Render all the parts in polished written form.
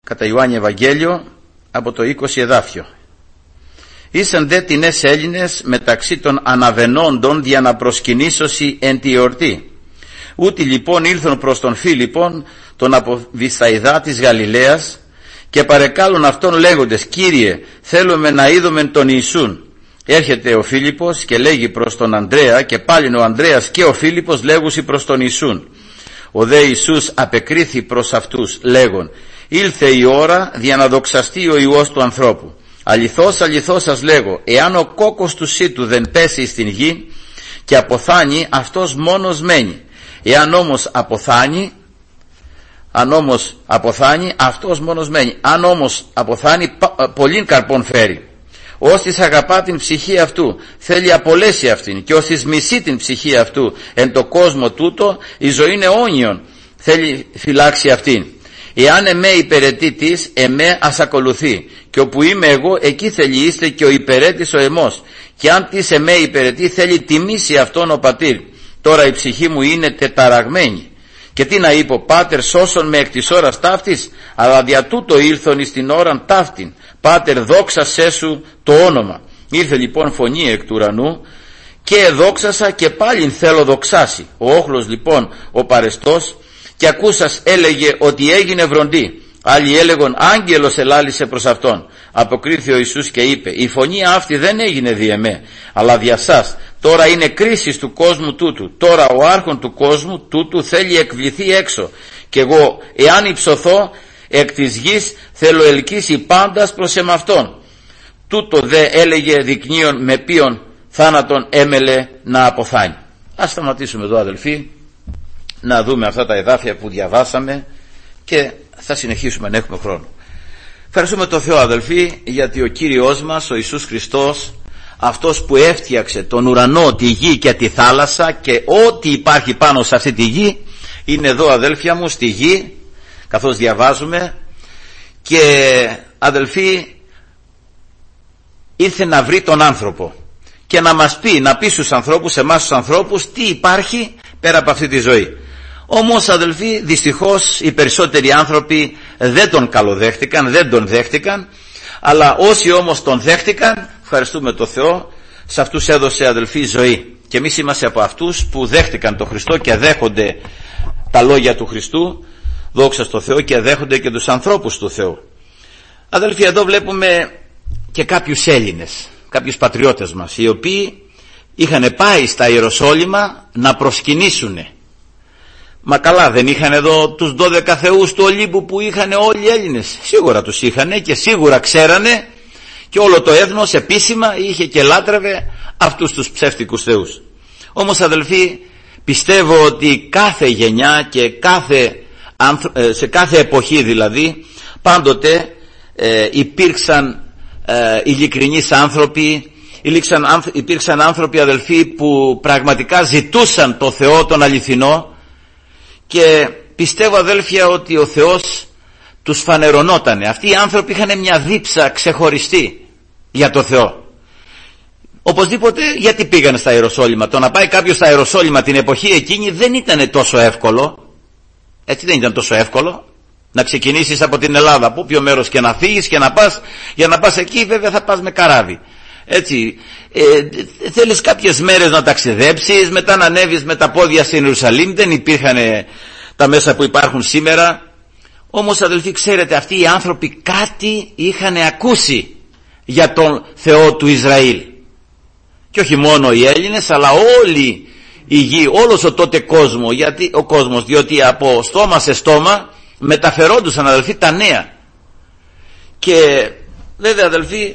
κατά Ιωάννη Ευαγγέλιο από το 20 εδάφιο. Ήσαν δε τινές Έλληνες μεταξύ των αναβενόντων δια να προσκυνήσωση εν τη εορτή. Ούτι λοιπόν ήλθον προς τον Φίλιππον τον από Βηθσαϊδά της Γαλιλαίας και παρεκάλουν αυτόν λέγοντες, Κύριε, θέλουμε να είδομεν τον Ιησούν. Έρχεται ο Φίλιππος και λέγει προς τον Ανδρέα, και πάλιν ο Ανδρέας και ο Φίλιππος λέγουσι προς τον Ιησούν. Ο δε Ιησούς απεκρίθη προς αυτούς λέγον, ήλθε η ώρα δια να δοξαστεί ο Υιός του ανθρώπου. Αληθώς, αληθώς σας λέγω, εάν ο κόκκος του σύτου δεν πέσει στην γη και αποθάνει, αυτός μόνος μένει. Εάν όμως αποθάνει, αυτός μόνος μένει. Αν όμως αποθάνει, πολλήν καρπών φέρει. Όσις αγαπά την ψυχή αυτού, θέλει απολέσει αυτήν, και όσις μισεί την ψυχή αυτού εν το κόσμο τούτο, η ζωή είναι αιώνιον, θέλει φυλάξει αυτήν. Εάν εμέ υπηρετεί της, εμέ ας ακολουθεί, και όπου είμαι εγώ, εκεί θέλει είστε και ο υπηρέτης ο εμός. Και αν της εμέ υπηρετεί, θέλει τιμήσει αυτόν ο πατήρ. Τώρα η ψυχή μου είναι τεταραγμένη. Και τι να είπω, Πάτερ, σώσον με εκ της ώρας ταύτης, αλλά δια τούτο ήλθον εις την ώραν ταύτην. Πάτερ, δόξασέ σου το όνομα. Ήρθε λοιπόν φωνή εκ του ουρανού, και εδόξασα και πάλιν θέλω δοξάσει. Ο όχλος λοιπόν ο παρεστός, και ακούσας έλεγε ότι έγινε βροντή. Άλλοι έλεγον, άγγελος ελάλησε προς αυτόν. Αποκρίθη ο Ιησούς και είπε, η φωνή αυτή δεν έγινε δι' εμέ, αλλά δια σας. Τώρα είναι κρίση του κόσμου τούτου. Τώρα ο άρχον του κόσμου τούτου θέλει εκβληθεί έξω. Και εγώ, εάν υψωθώ εκ της γης, θέλω ελκύσει πάντας προς εμαυτόν. Τούτο δε έλεγε δεικνύον με ποιον θάνατον έμελε να αποθάνει. Ας σταματήσουμε εδώ, αδελφοί, να δούμε αυτά τα εδάφια που διαβάσαμε και θα συνεχίσουμε αν έχουμε χρόνο. Ευχαριστούμε τον Θεό, αδελφοί, γιατί ο Κύριος μας, ο Ιησούς Χριστός, αυτός που έφτιαξε τον ουρανό, τη γη και τη θάλασσα και ό,τι υπάρχει πάνω σε αυτή τη γη, είναι εδώ, αδέλφια μου, στη γη, καθώς διαβάζουμε, και αδελφοί, ήρθε να βρει τον άνθρωπο και να μας πει, να πει στους ανθρώπους, εμάς τους ανθρώπους, τι υπάρχει πέρα από αυτή τη ζωή. Όμως, αδελφοί, δυστυχώς οι περισσότεροι άνθρωποι δεν τον καλοδέχτηκαν, δεν τον δέχτηκαν, αλλά όσοι όμως τον δέχτηκαν, ευχαριστούμε τον Θεό, σε αυτούς έδωσε, αδελφοί, ζωή. Και εμείς είμαστε από αυτούς που δέχτηκαν τον Χριστό και δέχονται τα λόγια του Χριστού, δόξα στο Θεό, και δέχονται και τους ανθρώπους του Θεού. Αδελφοί, εδώ βλέπουμε και κάποιους Έλληνες, κάποιους πατριώτες μας, οι οποίοι είχαν πάει στα Ιεροσόλυμα να προσκυνήσουνε. Μα καλά, δεν είχαν εδώ τους 12 θεούς του Ολύμπου που είχαν όλοι οι Έλληνες? Σίγουρα τους είχαν και σίγουρα ξέρανε, και όλο το έθνος επίσημα είχε και λάτρευε αυτούς τους ψεύτικους θεούς. Όμως, αδελφοί, πιστεύω ότι κάθε γενιά και σε κάθε εποχή δηλαδή, πάντοτε υπήρξαν ειλικρινείς άνθρωποι, υπήρξαν άνθρωποι, αδελφοί, που πραγματικά ζητούσαν το Θεό τον αληθινό, και πιστεύω, αδέλφια, ότι ο Θεός τους φανερωνότανε. Αυτοί οι άνθρωποι είχαν μια δίψα ξεχωριστή για το Θεό. Οπωσδήποτε, γιατί πήγανε στα Ιεροσόλυμα? Το να πάει κάποιος στα Ιεροσόλυμα την εποχή εκείνη δεν ήταν τόσο εύκολο. Έτσι δεν ήταν τόσο εύκολο να ξεκινήσεις από την Ελλάδα, από ποιο μέρος και να φύγεις και να πας. Για να πας εκεί βέβαια θα πας με καράβι. Έτσι, θέλεις κάποιες μέρες να ταξιδέψεις, μετά να ανέβεις με τα πόδια στην Ιερουσαλήμ. Δεν υπήρχαν τα μέσα που υπάρχουν σήμερα. Όμως, αδελφοί, ξέρετε, αυτοί οι άνθρωποι κάτι είχαν ακούσει για τον Θεό του Ισραήλ. Και όχι μόνο οι Έλληνες, αλλά όλη η γη, όλος ο τότε κόσμος, διότι από στόμα σε στόμα μεταφερόντουσαν, αδελφοί, τα νέα. Και βέβαια, αδελφοί,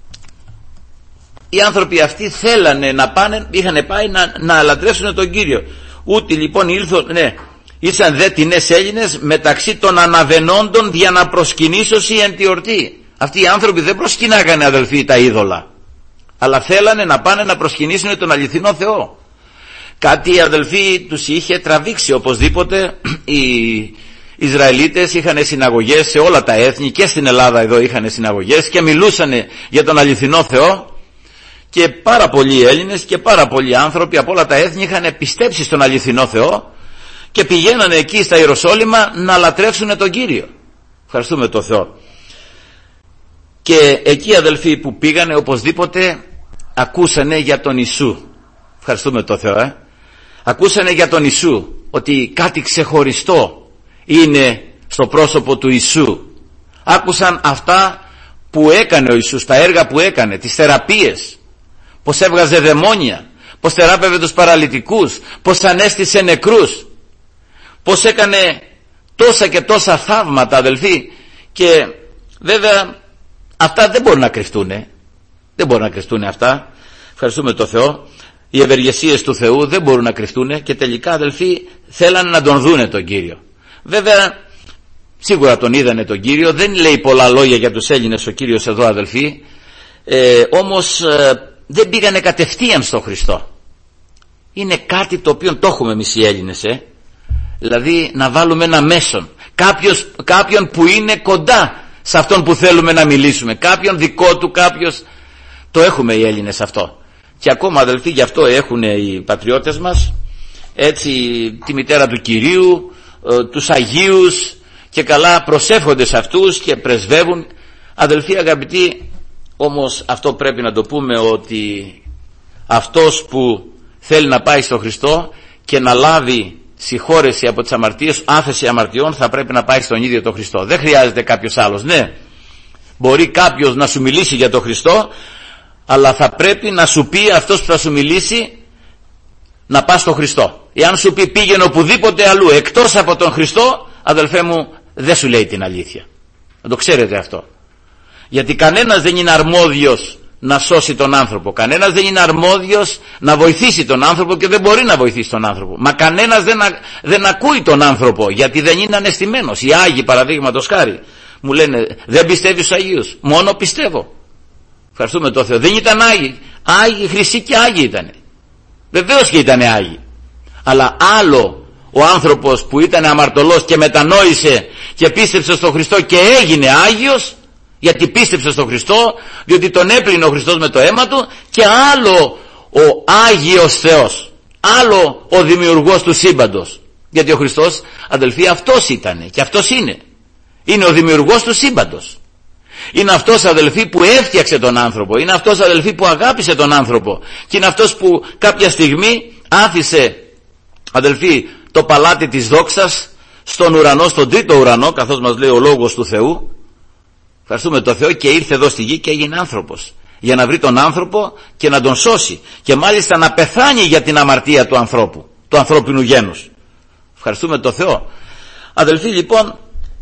οι άνθρωποι αυτοί θέλανε να πάνε, είχαν πάει να λατρεύσουν τον Κύριο. Ούτε λοιπόν ήσαν δε τινές Έλληνες μεταξύ των αναβενόντων δια να προσκυνήσωση εν τη ορτή. Αυτοί οι άνθρωποι δεν προσκυνάγανε, αδελφοί, τα είδωλα, αλλά θέλανε να πάνε να προσκυνήσουν τον αληθινό Θεό. Κάτι, αδελφοί, τους είχε τραβήξει. Οπωσδήποτε οι Ισραηλίτες είχαν συναγωγές σε όλα τα έθνη, και στην Ελλάδα εδώ είχαν συναγωγές και μιλούσαν για τον αληθινό Θεό, και πάρα πολλοί Έλληνες και πάρα πολλοί άνθρωποι από όλα τα έθνη είχαν πιστέψει στον αληθινό Θεό και πηγαίνανε εκεί στα Ιεροσόλυμα να λατρεύσουν τον Κύριο. Ευχαριστούμε τον Θεό. Και εκεί αδελφοί που πήγανε οπωσδήποτε ακούσανε για τον Ιησού. Ευχαριστούμε τον Θεό. Ακούσανε για τον Ιησού, ότι κάτι ξεχωριστό είναι στο πρόσωπο του Ιησού. Άκουσαν αυτά που έκανε ο Ιησούς, τα έργα που έκανε, τις θεραπείες, πως έβγαζε δαιμόνια, πως θεράπευε τους παραλυτικούς, πως ανέστησε νεκρούς, πως έκανε τόσα και τόσα θαύματα αδελφοί. Και βέβαια αυτά δεν μπορούν να κρυφτούν, δεν μπορούν να κρυφτούν αυτά. Ευχαριστούμε τον Θεό. Οι ευεργεσίες του Θεού δεν μπορούν να κρυφτούν και τελικά αδελφοί θέλανε να τον δούνε τον Κύριο. Βέβαια σίγουρα τον είδανε τον Κύριο, δεν λέει πολλά λόγια για τους Έλληνες ο Κύριος εδώ αδελφοί, όμως δεν πήγανε κατευθείαν στον Χριστό. Είναι κάτι το οποίο το έχουμε εμείς οι Έλληνες, δηλαδή να βάλουμε ένα μέσον, κάποιον που είναι κοντά σε αυτόν που θέλουμε να μιλήσουμε, κάποιον δικό του, κάποιος. Το έχουμε οι Έλληνες αυτό. Και ακόμα αδελφοί γι' αυτό έχουν οι πατριώτες μας έτσι τη μητέρα του Κυρίου, τους Αγίους, και καλά προσεύχονται σε αυτούς και πρεσβεύουν. Αδελφοί αγαπητοί, όμως αυτό πρέπει να το πούμε, ότι αυτός που θέλει να πάει στον Χριστό και να λάβει συγχώρεση από τις αμαρτίες, άφεση αμαρτιών, θα πρέπει να πάει στον ίδιο τον Χριστό. Δεν χρειάζεται κάποιος άλλος. Ναι, μπορεί κάποιος να σου μιλήσει για τον Χριστό, αλλά θα πρέπει να σου πει αυτός που θα σου μιλήσει να πας στον Χριστό. Εάν σου πει πήγαινε οπουδήποτε αλλού εκτός από τον Χριστό, αδελφέ μου, δεν σου λέει την αλήθεια. Να το ξέρετε αυτό. Γιατί κανένας δεν είναι αρμόδιος να σώσει τον άνθρωπο. Κανένας δεν είναι αρμόδιος να βοηθήσει τον άνθρωπο και δεν μπορεί να βοηθήσει τον άνθρωπο. Μα κανένας δεν ακούει τον άνθρωπο, γιατί δεν είναι αναισθημένος. Οι Άγιοι παραδείγματος χάρη μου λένε δεν πιστεύεις στους Αγίους? Μόνο πιστεύω. Ευχαριστούμε τον Θεό. Δεν ήταν Άγιοι. Άγιοι, χρυσοί και Άγιοι ήταν. Βεβαίως και ήταν Άγιοι. Αλλά άλλο ο άνθρωπος που ήταν αμαρτωλός και μετανόησε και πίστεψε στον Χριστό και έγινε Άγιος, γιατί πίστεψε στον Χριστό, διότι τον έπλυνε ο Χριστός με το αίμα του, και άλλο ο Άγιος Θεός, άλλο ο δημιουργός του σύμπαντος. Γιατί ο Χριστός αδελφοί αυτός ήταν και αυτός είναι ο δημιουργός του σύμπαντος. Είναι αυτός αδελφοί που έφτιαξε τον άνθρωπο, είναι αυτός αδελφοί που αγάπησε τον άνθρωπο, και είναι αυτός που κάποια στιγμή άφησε αδελφοί το παλάτι της δόξας στον ουρανό, στον τρίτο ουρανό, καθώς μας λέει ο Λόγος του Θεού. Ευχαριστούμε τον Θεό, και ήρθε εδώ στη γη και έγινε άνθρωπος, για να βρει τον άνθρωπο και να τον σώσει, και μάλιστα να πεθάνει για την αμαρτία του ανθρώπου, του ανθρώπινου γένους. Ευχαριστούμε τον Θεό. Αδελφοί, λοιπόν,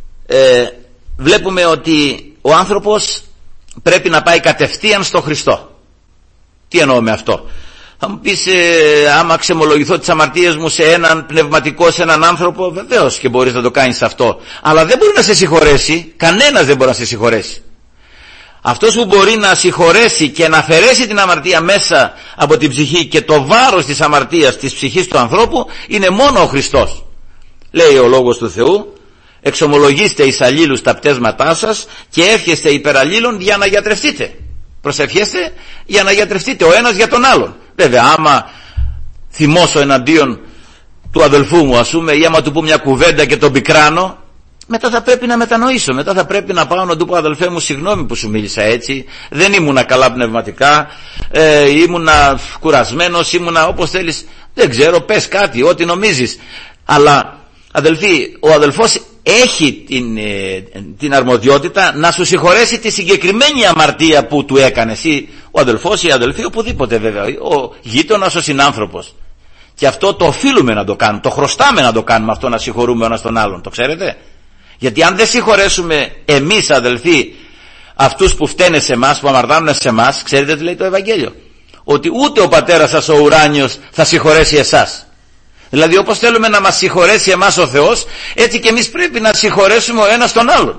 βλέπουμε ότι ο άνθρωπος πρέπει να πάει κατευθείαν στο Χριστό. Τι εννοώ με αυτό? Θα μου πεις, άμα ξεμολογηθώ τις αμαρτίες μου σε έναν πνευματικό, σε έναν άνθρωπο, βεβαίως και μπορείς να το κάνεις αυτό, αλλά δεν μπορεί να σε συγχωρέσει. Κανένας δεν μπορεί να σε συγχωρέσει. Αυτός που μπορεί να συγχωρέσει και να αφαιρέσει την αμαρτία μέσα από την ψυχή και το βάρος της αμαρτίας της ψυχής του ανθρώπου, είναι μόνο ο Χριστός. Λέει ο Λόγος του Θεού, εξομολογήστε εις αλλήλους τα πτέσματά σας και εύχεστε υπερ αλλήλων για να γιατρευτείτε. Προσευχέστε για να γιατρευτείτε ο ένας για τον άλλον. Βέβαια, άμα θυμώσω εναντίον του αδελφού μου, ας πούμε, ή άμα του πω μια κουβέντα και τον πικράνω, μετά θα πρέπει να μετανοήσω. Μετά θα πρέπει να πάω να του πω, αδελφέ μου, συγγνώμη που σου μίλησα έτσι, δεν ήμουνα καλά πνευματικά, ήμουνα κουρασμένος, ήμουνα όπως θέλεις, δεν ξέρω, πες κάτι, ό,τι νομίζεις. Αλλά αδελφοί, ο αδελφός έχει την αρμοδιότητα να σου συγχωρέσει τη συγκεκριμένη αμαρτία που του έκανες, ή ο αδελφός ή η αδελφή, οπουδήποτε βέβαια, ο γείτονας, ο συνάνθρωπος. Και αυτό το οφείλουμε να το κάνουμε, το χρωστάμε να το κάνουμε αυτό, να συγχωρούμε ο ένας τον άλλον, το ξέρετε? Γιατί αν δεν συγχωρέσουμε εμείς αδελφοί αυτούς που φταίνε σε εμάς, που αμαρτάνουν σε εμάς, ξέρετε τι λέει το Ευαγγέλιο? Ότι ούτε ο πατέρας σας ο ουράνιος θα συγχωρέσει εσάς. Δηλαδή όπως θέλουμε να μας συγχωρέσει εμάς ο Θεός, έτσι και εμείς πρέπει να συγχωρέσουμε ο ένας τον άλλον.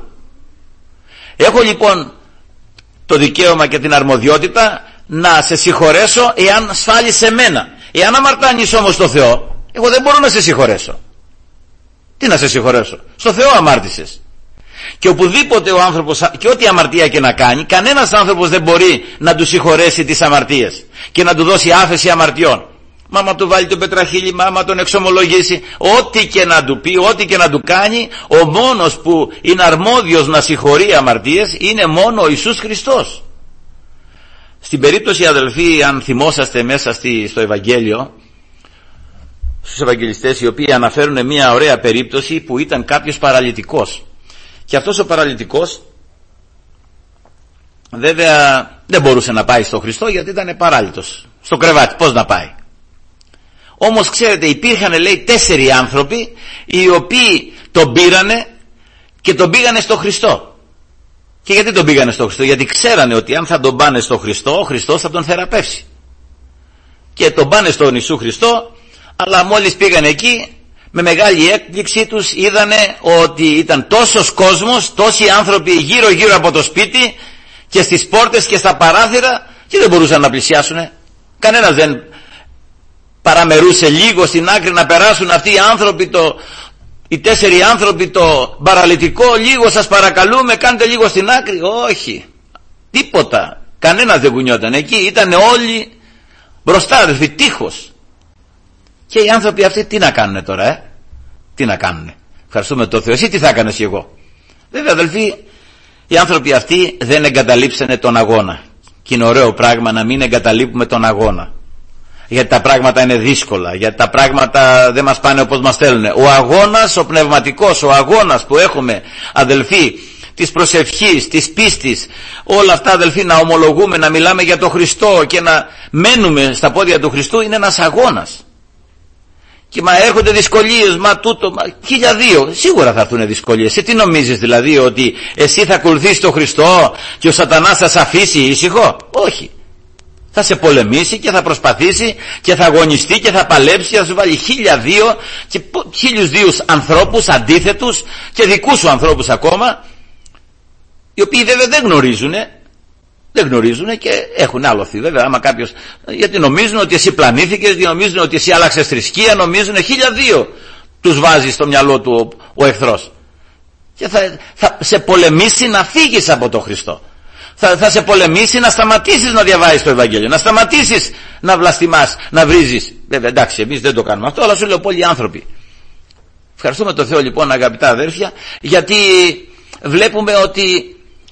Έχω λοιπόν το δικαίωμα και την αρμοδιότητα να σε συγχωρέσω εάν σφάλεις σε μένα. Εάν αμαρτάνεις όμως στο Θεό, εγώ δεν μπορώ να σε συγχωρέσω. Τι να σε συγχωρέσω? Στο Θεό αμάρτησες. Και οπουδήποτε ο άνθρωπος, και ό,τι αμαρτία και να κάνει, κανένας άνθρωπος δεν μπορεί να του συγχωρέσει τις αμαρτίες και να του δώσει άφεση αμαρτιών. άμα του βάλει το πετραχύλι, άμα τον εξομολογήσει, ό,τι και να του πει, ό,τι και να του κάνει, ο μόνος που είναι αρμόδιος να συγχωρεί αμαρτίες είναι μόνο ο Ιησούς Χριστός. Στην περίπτωση, αδελφοί, αν θυμόσαστε μέσα στο Ευαγγέλιο, στους Ευαγγελιστές, οι οποίοι αναφέρουν μια ωραία περίπτωση που ήταν κάποιος παραλυτικός, και αυτός ο παραλυτικός βέβαια δεν μπορούσε να πάει στο Χριστό γιατί ήταν παράλυτος στο κρεβάτι, πώς να πάει. Όμως ξέρετε, υπήρχαν, λέει, 4 άνθρωποι οι οποίοι τον πήρανε και τον πήγανε στο Χριστό. Και γιατί τον πήγανε στο Χριστό? Γιατί ξέρανε ότι αν θα τον πάνε στο Χριστό, ο Χριστός θα τον θεραπεύσει. Και τον πάνε στον Ιησού Χριστό, αλλά μόλις πήγανε εκεί, με μεγάλη έκπληξη τους είδανε ότι ήταν τόσος κόσμος, τόσοι άνθρωποι γύρω γύρω από το σπίτι και στις πόρτες και στα παράθυρα, και δεν μπορούσαν να πλησιάσουν. Κανένας δεν παραμερούσε λίγο στην άκρη να περάσουν αυτοί οι άνθρωποι, οι 4 άνθρωποι, το παραλυτικό, λίγο σας παρακαλούμε, κάντε λίγο στην άκρη. Όχι, τίποτα, κανένας δεν κουνιόταν εκεί, ήταν όλοι μπροστά, αδελφοί, τείχος. Και οι άνθρωποι αυτοί τι να κάνουν τώρα, τι να κάνουν? Ευχαριστούμε τον Θεό. Εσύ τι θα έκανες κι εγώ? Βέβαια, αδελφοί, οι άνθρωποι αυτοί δεν εγκαταλείψανε τον αγώνα. Και είναι ωραίο πράγμα να μην εγκαταλείπουμε τον αγώνα, γιατί τα πράγματα είναι δύσκολα, γιατί τα πράγματα δεν μας πάνε όπως μας θέλουν. Ο αγώνας, ο πνευματικός, ο αγώνας που έχουμε, αδελφοί, της προσευχής, της πίστης, όλα αυτά, αδελφοί, να ομολογούμε, να μιλάμε για τον Χριστό και να μένουμε στα πόδια του Χριστού, είναι ένας αγώνας. Και μα έρχονται δυσκολίες, μα τούτο, μα 1002, σίγουρα θα έρθουν δυσκολίες. Τι νομίζεις δηλαδή, ότι εσύ θα ακολουθήσεις τον Χριστό και ο σατανάς θα σε αφήσει ήσυχο? Όχι. Θα σε πολεμήσει και θα προσπαθήσει και θα αγωνιστεί και θα παλέψει και θα σου βάλει 1002 και 1002 ανθρώπους αντίθετους και δικούς σου ανθρώπους ακόμα, οι οποίοι βέβαια δεν γνωρίζουν και έχουν άλοθη. Βέβαια, άμα κάποιος, γιατί νομίζουν ότι εσύ πλανήθηκες, νομίζουν ότι εσύ άλλαξες θρησκεία, νομίζουν 1002 τους βάζει στο μυαλό του ο εχθρός, και θα σε πολεμήσει να φύγεις από τον Χριστό. Θα σε πολεμήσει να σταματήσεις να διαβάζεις το Ευαγγέλιο, να σταματήσεις να βλαστημάς, να βρίζεις. Βέβαια, εντάξει, εμείς δεν το κάνουμε αυτό, αλλά σου λέω πολλοί άνθρωποι. Ευχαριστούμε τον Θεό, λοιπόν, αγαπητά αδέρφια, γιατί βλέπουμε ότι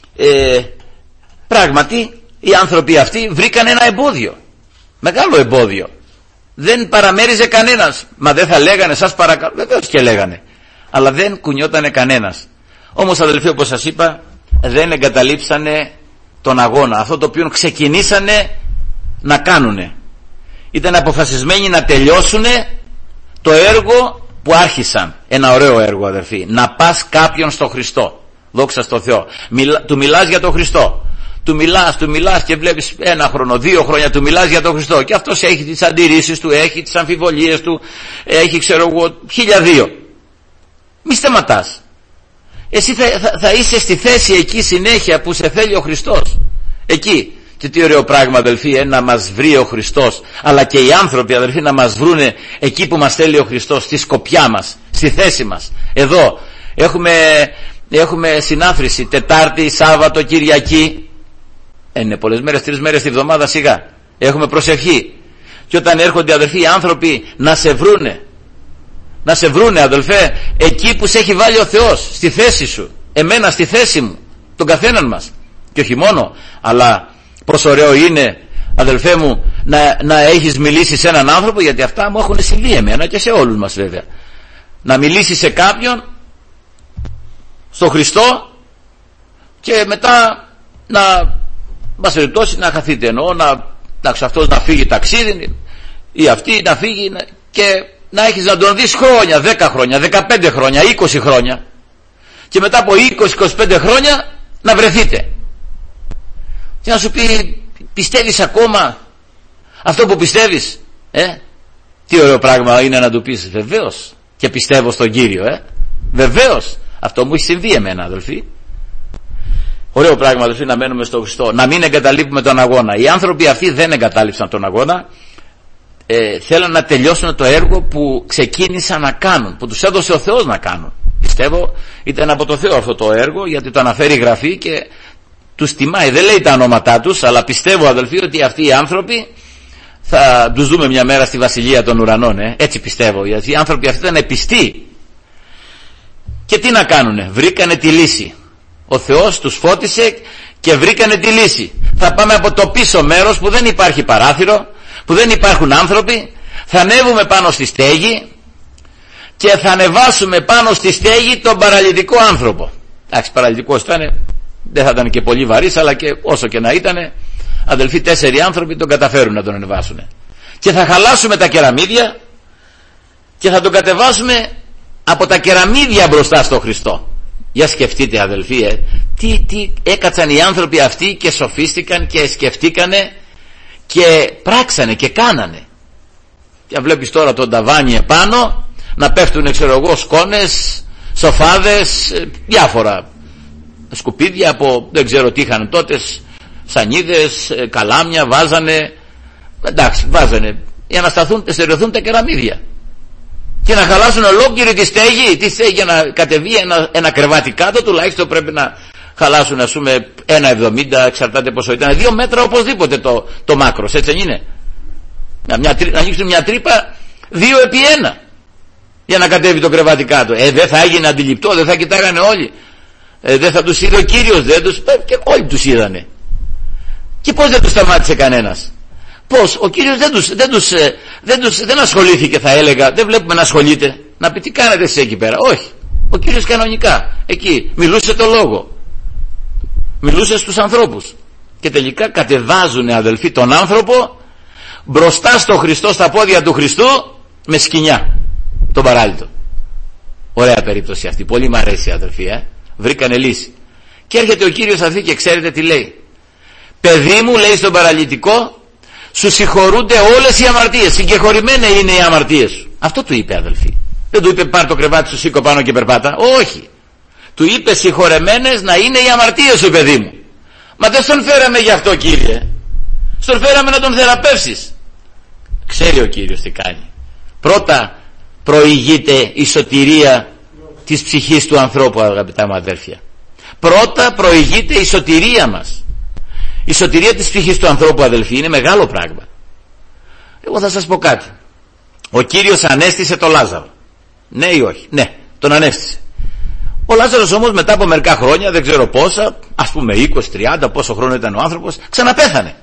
πράγματι οι άνθρωποι αυτοί βρήκαν ένα εμπόδιο, μεγάλο εμπόδιο. Δεν παραμέριζε κανένας. Μα δεν θα λέγανε σας παρακαλώ? Βεβαίως και λέγανε, αλλά δεν κουνιότανε κανένας. Όμως, αδελφοί, όπως σας είπα, δεν εγκαταλείψανε τον αγώνα, αυτό το οποίο ξεκινήσανε να κάνουνε. Ήταν αποφασισμένοι να τελειώσουνε το έργο που άρχισαν. Ένα ωραίο έργο, αδελφοί, να πας κάποιον στο Χριστό. Δόξα στο Θεό. Του μιλάς για τον Χριστό. Του μιλάς και βλέπεις 1 χρόνο, 2 χρόνια του μιλάς για τον Χριστό, και αυτός έχει τις αντιρρήσεις του, έχει τις αμφιβολίες του, έχει, ξέρω εγώ, 1002. Μη σταματάς. Εσύ θα είσαι στη θέση εκεί συνέχεια που σε θέλει ο Χριστός. Εκεί. Και τι ωραίο πράγμα, αδελφοί, να μας βρει ο Χριστός, αλλά και οι άνθρωποι, αδελφοί, να μας βρούνε εκεί που μας θέλει ο Χριστός, στη σκοπιά μας, στη θέση μας. Εδώ έχουμε συνάφρηση Τετάρτη, Σάββατο, Κυριακή. Είναι πολλές μέρες, 3 μέρες τη βδομάδα σιγά. Έχουμε προσευχή. Και όταν έρχονται, αδελφοί, οι άνθρωποι να σε βρούνε, αδελφέ, εκεί που σε έχει βάλει ο Θεός, στη θέση σου, εμένα στη θέση μου, τον καθέναν μας. Και όχι μόνο, αλλά προς ωραίο είναι, αδελφέ μου, να έχεις μιλήσει σε έναν άνθρωπο, γιατί αυτά μου έχουν συμβεί εμένα και σε όλους μας βέβαια. Να μιλήσεις σε κάποιον, στο Χριστό, και μετά μας περιπτώσει να χαθείτε, εννοώ αυτός να φύγει ταξίδι ή αυτή να φύγει, και να έχεις να τον δεις χρόνια, 10 χρόνια, 15 χρόνια, 20 χρόνια, και μετά από 20-25 χρόνια να βρεθείτε και να σου πει, πιστεύεις ακόμα αυτό που πιστεύεις? Τι ωραίο πράγμα είναι να του πεις, βεβαίως και πιστεύω στον Κύριο, βεβαίως. Αυτό μου έχει συμβεί εμένα, αδελφοί. Ωραίο πράγμα, αδελφοί, να μένουμε στο Χριστό, να μην εγκαταλείπουμε τον αγώνα. Οι άνθρωποι αυτοί δεν εγκατάλειψαν τον αγώνα, θέλαν να τελειώσουν το έργο που ξεκίνησαν να κάνουν, που τους έδωσε ο Θεός να κάνουν. Πιστεύω ήταν από το Θεό αυτό το έργο, γιατί το αναφέρει η Γραφή και τους τιμάει. Δεν λέει τα ονόματά τους, αλλά πιστεύω, αδελφοί, ότι αυτοί οι άνθρωποι θα τους δούμε μια μέρα στη Βασιλεία των Ουρανών, έτσι πιστεύω, γιατί οι άνθρωποι αυτοί ήταν πιστοί. Και τι να κάνουνε, βρήκανε τη λύση. Ο Θεός τους φώτισε και βρήκανε τη λύση. Θα πάμε από το πίσω μέρος που δεν υπάρχει παράθυρο, που δεν υπάρχουν άνθρωποι, θα ανέβουμε πάνω στη στέγη και θα ανεβάσουμε πάνω στη στέγη τον παραλυτικό άνθρωπο. Εντάξει, παραλυτικός ήταν, δεν θα ήταν και πολύ βαρύς, αλλά και όσο και να ήταν, αδελφοί, 4 άνθρωποι τον καταφέρουν να τον ανεβάσουν. Και θα χαλάσουμε τα κεραμίδια και θα τον κατεβάσουμε από τα κεραμίδια μπροστά στο Χριστό. Για σκεφτείτε, αδελφοί, τι έκατσαν οι άνθρωποι αυτοί και σοφίστηκαν και σκεφτήκανε και πράξανε και κάνανε. Και βλέπεις τώρα τον ταβάνι επάνω να πέφτουν, ξέρω εγώ, σκόνες, σοφάδες, διάφορα σκουπίδια από δεν ξέρω τι είχαν τότε, σανίδες, καλάμια, βάζανε, εντάξει, βάζανε για να στερεωθούν τα κεραμίδια και να χαλάσουν ολόκληρη τη στέγη για να κατεβεί ένα κρεβάτι κάτω, τουλάχιστον πρέπει να χαλάσουν, ας πούμε, 1,70, εξαρτάται πόσο ήταν, 2 μέτρα οπωσδήποτε το μάκρος, έτσι δεν είναι? Να ανοίξουν μια τρύπα 2 επί 1 για να κατέβει το κρεβάτι κάτω. Δεν θα έγινε αντιληπτό, δεν θα κοιτάγανε όλοι, δεν θα τους είδε ο Κύριος, και όλοι τους είδανε. Και πώς δεν τους σταμάτησε κανένας? Πώς? Ο Κύριος δεν ασχολήθηκε, θα έλεγα, δεν βλέπουμε να ασχολείται, να πει τι κάνετε εσείς εκεί πέρα. Όχι, ο Κύριος κανονικά εκεί μιλούσε το λόγο, μιλούσε στους ανθρώπους. Και τελικά κατεβάζουν, αδελφοί, τον άνθρωπο μπροστά στο Χριστό, στα πόδια του Χριστού, με σκοινιά, τον παράλυτο. Ωραία περίπτωση αυτή, πολύ μ' αρέσει, αδελφοί, βρήκανε λύση. Και έρχεται ο Κύριος αυτή και ξέρετε τι λέει? Παιδί μου, λέει στον παραλυτικό, σου συγχωρούνται όλες οι αμαρτίες, συγκεχωρημένες είναι οι αμαρτίες σου. Αυτό του είπε, αδελφοί. Δεν του είπε πάρ' το κρεβάτι σου, σήκω πάνω και περπάτα. Όχι, του είπε συγχωρεμένες να είναι οι αμαρτίες σου, παιδί μου. Μα δεν στον φέραμε γι' αυτό, Κύριε, στον φέραμε να τον θεραπεύσεις. Ξέρει ο Κύριος τι κάνει. Πρώτα προηγείται η σωτηρία της ψυχής του ανθρώπου, αγαπητά μου αδέρφια. Πρώτα προηγείται η σωτηρία μας. Η σωτηρία της ψυχής του ανθρώπου, αδελφοί, είναι μεγάλο πράγμα. Εγώ θα σας πω κάτι. Ο Κύριος ανέστησε τον Λάζαρο. Ναι ή όχι? Ναι, τον ανέστησε. Ο Λάζαρος όμως μετά από μερικά χρόνια, δεν ξέρω πόσα, ας πούμε 20-30, πόσο χρόνο ήταν ο άνθρωπος, ξαναπέθανε.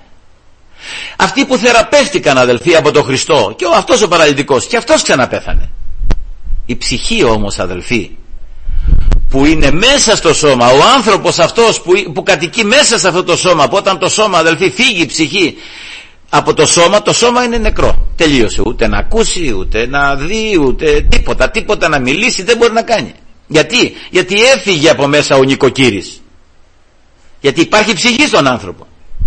Αυτοί που θεραπεύτηκαν, αδελφοί, από τον Χριστό, και αυτός ο παραλυτικός, και αυτός ξαναπέθανε. Η ψυχή όμως, αδελφοί, που είναι μέσα στο σώμα, ο άνθρωπος αυτός που κατοικεί μέσα σε αυτό το σώμα, που όταν το σώμα, αδελφοί, φύγει η ψυχή από το σώμα είναι νεκρό. Τελείωσε. Ούτε να ακούσει, ούτε να δει, ούτε τίποτα να μιλήσει δεν μπορεί να κάνει. Γιατί έφυγε από μέσα ο νοικοκύρης. Γιατί υπάρχει ψυχή στον άνθρωπο.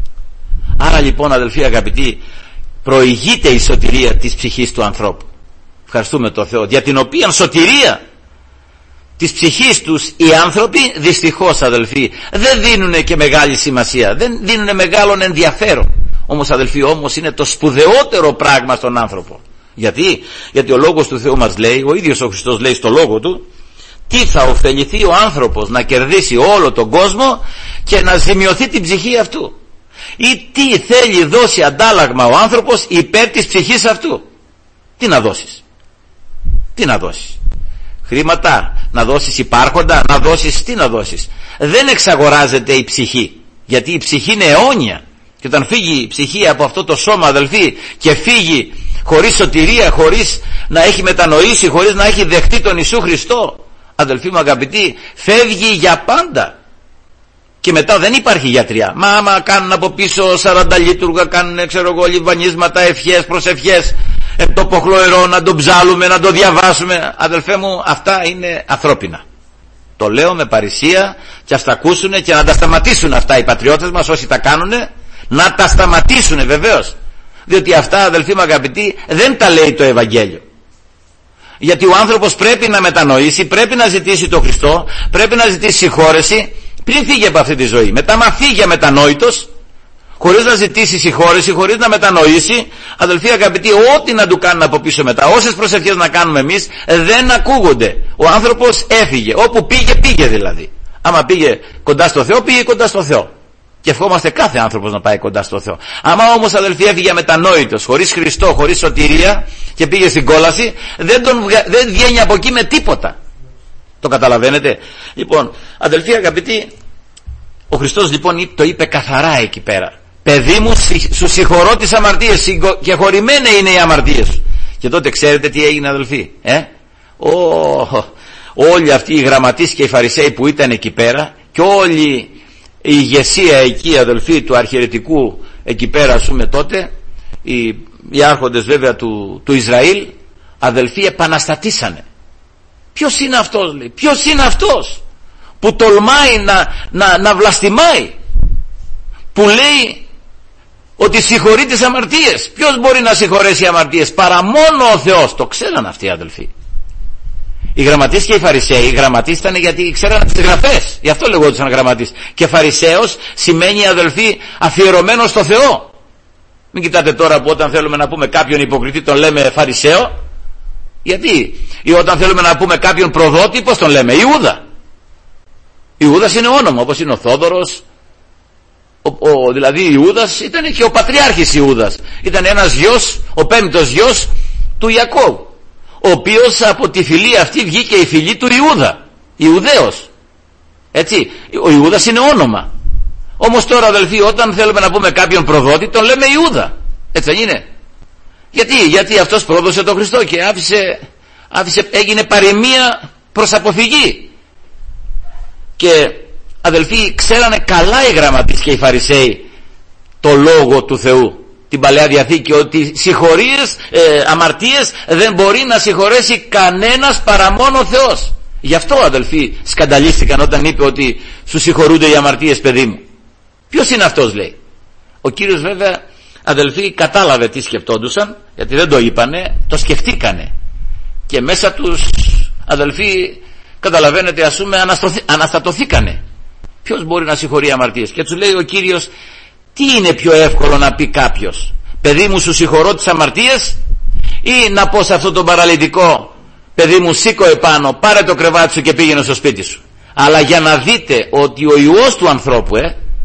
Άρα λοιπόν, αδελφοί αγαπητοί, προηγείται η σωτηρία της ψυχής του ανθρώπου. Ευχαριστούμε τον Θεό, για την οποία σωτηρία της ψυχής τους οι άνθρωποι, δυστυχώς, αδελφοί, δεν δίνουν και μεγάλη σημασία, δεν δίνουν μεγάλον ενδιαφέρον. Όμως, αδελφοί, όμως είναι το σπουδαιότερο πράγμα στον άνθρωπο. Γιατί ο λόγος του Θεού μας λέει, ο ίδιος ο Χριστός λέει στο λόγο του, τι θα ωφεληθεί ο άνθρωπος να κερδίσει όλο τον κόσμο και να ζημιωθεί την ψυχή αυτού, ή τι θέλει δώσει αντάλλαγμα ο άνθρωπος υπέρ της ψυχής αυτού? Τι να δώσεις? Χρήματα να δώσεις, υπάρχοντα να δώσεις, τι να δώσεις? Δεν εξαγοράζεται η ψυχή, γιατί η ψυχή είναι αιώνια. Και όταν φύγει η ψυχή από αυτό το σώμα, αδελφοί, και φύγει χωρίς σωτηρία, χωρίς να έχει μετανοήσει, χωρίς να έχει δεχτεί τον Ιησού Χριστό, αδελφοί μου αγαπητοί, φεύγει για πάντα. Και μετά δεν υπάρχει γιατριά. Μα άμα κάνουν από πίσω 40 λίτουργα, κάνουν, ξέρω εγώ, λιβανίσματα, ευχές, προσευχές, το ποχλοερό, να το ψάλουμε, να το διαβάσουμε, αδελφέ μου, αυτά είναι ανθρώπινα. Το λέω με παρησία, και ας τα ακούσουν και να τα σταματήσουν αυτά οι πατριώτες μας, όσοι τα κάνουν, να τα σταματήσουν βεβαίως. Διότι αυτά, αδελφοί μου αγαπητοί, δεν τα λέει το Ευαγγέλιο. Γιατί ο άνθρωπος πρέπει να μετανοήσει, πρέπει να ζητήσει τον Χριστό, πρέπει να ζητήσει συγχώρεση πριν φύγει από αυτή τη ζωή. Μετά, μα φύγει αμετανόητος, χωρίς να ζητήσει συγχώρεση, χωρίς να μετανοήσει, αδελφοί αγαπητοί, ό,τι να του κάνουν από πίσω μετά, όσες προσευχές να κάνουμε εμείς, δεν ακούγονται. Ο άνθρωπος έφυγε. Όπου πήγε δηλαδή. Άμα πήγε κοντά στο Θεό, πήγε κοντά στο Θεό. Και ευχόμαστε κάθε άνθρωπος να πάει κοντά στο Θεό. Άμα όμως, αδελφοί, έφυγε αμετανόητος, χωρίς Χριστό, χωρίς σωτηρία και πήγε στην κόλαση, δεν βγαίνει από εκεί με τίποτα. Το καταλαβαίνετε? Λοιπόν, αδελφοί αγαπητοί, ο Χριστός λοιπόν το είπε καθαρά εκεί πέρα. Παιδί μου, σου συγχωρώ τις αμαρτίες και χωρημένε είναι οι αμαρτίες σου. Και τότε ξέρετε τι έγινε, αδελφοί? Όλοι αυτοί οι γραμματείς και οι Φαρισαίοι που ήταν εκεί πέρα και όλη η ηγεσία εκεί, αδελφοί, του αρχιερετικού εκεί πέρα, ας πούμε, τότε οι άρχοντες βέβαια του Ισραήλ, αδελφοί, επαναστατήσανε. Ποιος είναι αυτός, λέει, ποιος είναι αυτός που τολμάει να βλαστημάει, που λέει ότι συγχωρεί τις αμαρτίες? Ποιος μπορεί να συγχωρέσει αμαρτίες παρά μόνο ο Θεός? Το ξέραν αυτοί, αδελφοί. Οι γραμματείς και οι Φαρισαίοι, οι γραμματείς ήταν γιατί ξέραν τις γραφές, γι' αυτό λεγόντουσαν γραμματείς. Και Φαρισαίος σημαίνει, αδελφοί, αφιερωμένος στο Θεό. Μην κοιτάτε τώρα που όταν θέλουμε να πούμε κάποιον υποκριτή τον λέμε Φαρισαίο. Γιατί? Ή όταν θέλουμε να πούμε κάποιον προδότη, πώς τον λέμε? Ιούδα. Ιούδας είναι όνομα, όπως είναι ο Θόδωρος. Δηλαδή Ιούδας ήταν και ο πατριάρχης Ιούδας. Ήταν ένας γιος, ο πέμπτος γιος του Ιακώβ, ο οποίος από τη φυλή αυτή βγήκε η φυλή του Ιούδα, Ιουδαίος. Έτσι, ο Ιούδας είναι όνομα. Όμως τώρα, αδελφοί, όταν θέλουμε να πούμε κάποιον προδότη, τον λέμε Ιούδα. Έτσι δεν είναι? Γιατί αυτός πρόδωσε τον Χριστό και έγινε παροιμία προς αποφυγή. Και αδελφοί, ξέρανε καλά οι γραμματείς και οι Φαρισαίοι το λόγο του Θεού, την Παλαιά Διαθήκη, ότι συγχωρίες, αμαρτίες δεν μπορεί να συγχωρέσει κανένας παρά μόνο ο Θεός. Γι' αυτό, αδελφοί, σκανταλίστηκαν όταν είπε ότι σου συγχωρούνται οι αμαρτίες, παιδί μου. Ποιος είναι αυτός, λέει? Ο Κύριος βέβαια, αδελφοί, κατάλαβε τι σκεφτόντουσαν, γιατί δεν το είπανε, το σκεφτήκανε. Και μέσα τους, αδελφοί, καταλαβαίνετε, ας πούμε, αναστατωθήκανε. Ποιος μπορεί να συγχωρεί αμαρτίες? Και τους λέει ο Κύριος, τι είναι πιο εύκολο να πει κάποιος? Παιδί μου, σου συγχωρώ τις αμαρτίες, ή να πω σε αυτόν τον παραλυτικό, παιδί μου, σήκω επάνω, πάρε το κρεβάτι σου και πήγαινε στο σπίτι σου? Αλλά για να δείτε ότι ο Υιός του ανθρώπου,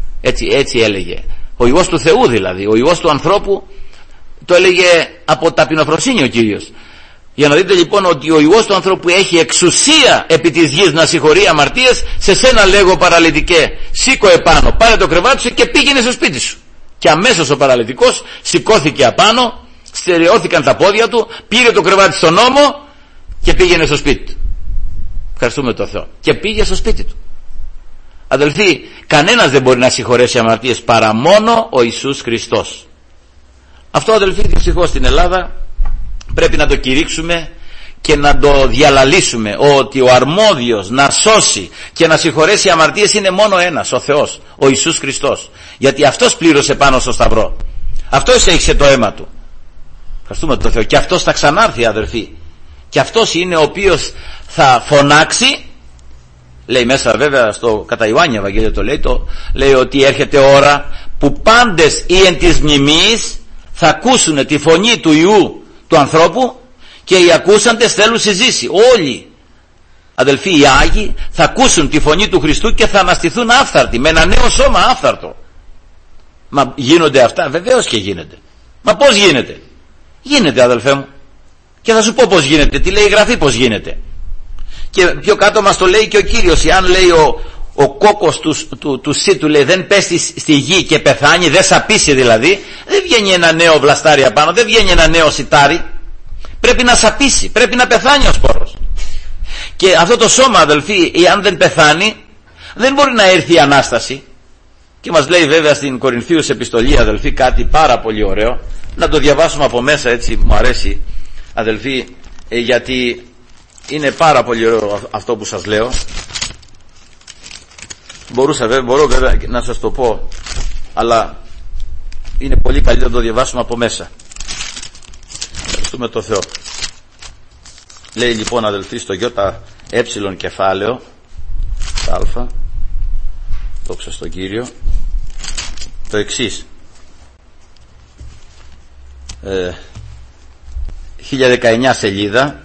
έτσι έλεγε, ο Υιός του Θεού δηλαδή, ο Υιός του ανθρώπου, το έλεγε από ταπεινοφροσύνη ο Κύριος. Για να δείτε λοιπόν ότι ο Υιός του ανθρώπου έχει εξουσία επί της γης να συγχωρεί αμαρτίες, σε σένα λέγω, παραλυτικέ, σήκω επάνω, πάρε το κρεβάτι σου και πήγαινε στο σπίτι σου. Και αμέσως ο παραλυτικός σηκώθηκε απάνω, στερεώθηκαν τα πόδια του, πήρε το κρεβάτι στον ώμο και πήγαινε στο σπίτι του. Ευχαριστούμε τον Θεό. Και πήγε στο σπίτι του. Αδελφοί, κανένας δεν μπορεί να συγχωρέσει αμαρτίες παρά μόνο ο Ιησούς Χριστός. Αυτό, αδελφοί, δυστυχώς στην Ελλάδα πρέπει να το κηρύξουμε και να το διαλαλήσουμε, ότι ο αρμόδιος να σώσει και να συγχωρέσει αμαρτίες είναι μόνο ένας, ο Θεός, ο Ιησούς Χριστός. Γιατί αυτός πλήρωσε πάνω στο σταυρό, αυτός έχισε το αίμα του. Ευχαριστούμε τον Θεό. Και αυτός θα ξανάρθει, αδελφοί, και αυτός είναι ο οποίος θα φωνάξει. Λέει μέσα βέβαια στο κατά Ιωάννη Ευαγγέλιο λέει ότι έρχεται ώρα που πάντες οι εν της μνημής θα ακούσουν τη φωνή του Υιού του ανθρώπου, και οι ακούσαντες θέλουν συζήσει. Όλοι, αδελφοί, οι Άγιοι θα ακούσουν τη φωνή του Χριστού και θα αναστηθούν άφθαρτοι, με ένα νέο σώμα άφθαρτο. Μα γίνονται αυτά? Βεβαίως και γίνεται. Μα πώς γίνεται? Γίνεται, αδελφέ μου, και θα σου πω πώς γίνεται, τι λέει η Γραφή πως γίνεται. Και πιο κάτω μας το λέει και ο Κύριος. Εάν λέει ο κόκκος του σίτου, λέει, δεν πέσει στη γη και πεθάνει, δεν σαπίσει δηλαδή, δεν βγαίνει ένα νέο βλαστάρι απάνω, δεν βγαίνει ένα νέο σιτάρι. Πρέπει να σαπίσει, πρέπει να πεθάνει ο σπόρος. Και αυτό το σώμα, αδελφοί, εάν δεν πεθάνει, δεν μπορεί να έρθει η Ανάσταση. Και μας λέει βέβαια στην Κορινθίους επιστολή, αδελφοί, κάτι πάρα πολύ ωραίο. Να το διαβάσουμε από μέσα, έτσι μου αρέσει, αδελφοί, γιατί είναι πάρα πολύ ωραίο αυτό που σας λέω. Μπορώ βέβαια να σας το πω, αλλά είναι πολύ καλύτερο να το διαβάσουμε από μέσα. Ευχαριστούμε το Θεό. Λέει λοιπόν, αδελφοί, στο ΙΕ κεφάλαιο α, δόξα στον Κύριο, το εξής. 1019 σελίδα,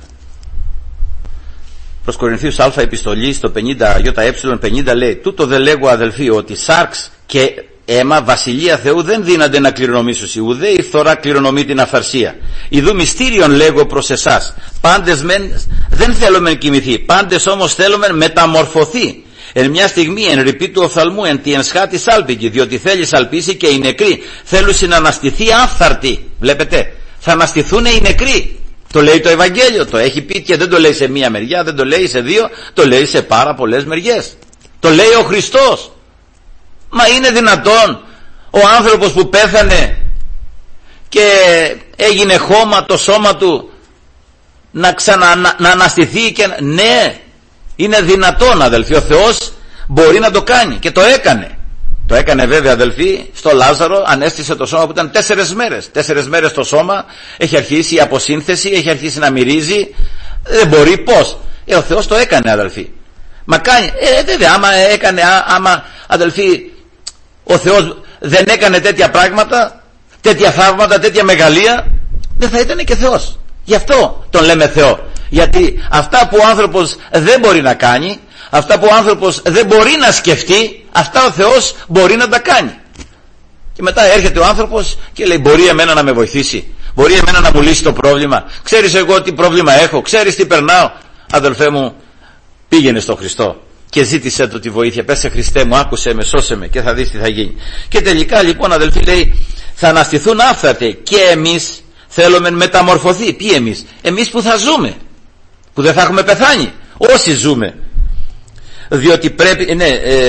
προς Κορινθίους Α επιστολή, στο 50 ΙΕ 50 λέει, τούτο δεν λέγω, αδελφοί, ότι σάρξ και αίμα βασιλεία Θεού δεν δύνανται να κληρονομήσουσι, ουδέ η φθορά κληρονομεί την αφθαρσία. Ιδού μυστήριον λέγω προς εσάς, πάντες δεν θέλουμε κοιμηθεί, πάντες όμως θέλουμε μεταμορφωθεί εν μια στιγμή εν ρηπή του οφθαλμού, εν τη ενσχάτη σάλπικη, διότι θέλει σαλπίσει και οι νεκροί θέλουν να αναστηθεί άφθαρτοι. Βλέπετε, θα αναστηθούν οι νεκροί. Το λέει το Ευαγγέλιο, το έχει πει και δεν το λέει σε μία μεριά, δεν το λέει σε δύο, το λέει σε πάρα πολλές μεριές. Το λέει ο Χριστός. Μα είναι δυνατόν ο άνθρωπος που πέθανε και έγινε χώμα το σώμα του να αναστηθεί? Και ναι, είναι δυνατόν, αδελφοί, ο Θεός μπορεί να το κάνει και το έκανε. Το έκανε βέβαια, αδελφοί, στο Λάζαρο, ανέστησε το σώμα που ήταν 4 μέρες. 4 μέρες το σώμα έχει αρχίσει η αποσύνθεση, έχει αρχίσει να μυρίζει. Δεν μπορεί, πώς? Ο Θεός το έκανε, αδελφοί. Μα κάνει, βέβαια, άμα αδελφοί, ο Θεός δεν έκανε τέτοια πράγματα, τέτοια θαύματα, τέτοια μεγαλεία, δεν θα ήταν και Θεός. Γι' αυτό τον λέμε Θεό. Γιατί αυτά που ο άνθρωπος δεν μπορεί να κάνει, αυτά που ο άνθρωπος δεν μπορεί να σκεφτεί, αυτά ο Θεός μπορεί να τα κάνει. Και μετά έρχεται ο άνθρωπος και λέει, μπορεί εμένα να με βοηθήσει, μπορεί εμένα να μου λύσει το πρόβλημα, ξέρεις εγώ τι πρόβλημα έχω, ξέρεις τι περνάω? Αδελφέ μου, πήγαινε στον Χριστό και ζήτησε του τη βοήθεια. Πες σε Χριστέ μου, άκουσε με, σώσε με και θα δεις τι θα γίνει. Και τελικά λοιπόν, αδελφοί, λέει, θα αναστηθούν άφθαρτοι και εμείς θέλουμε μεταμορφωθεί. Ποιοι εμείς? Εμείς που θα ζούμε, που δεν θα έχουμε πεθάνει, όσοι ζούμε. Διότι πρέπει,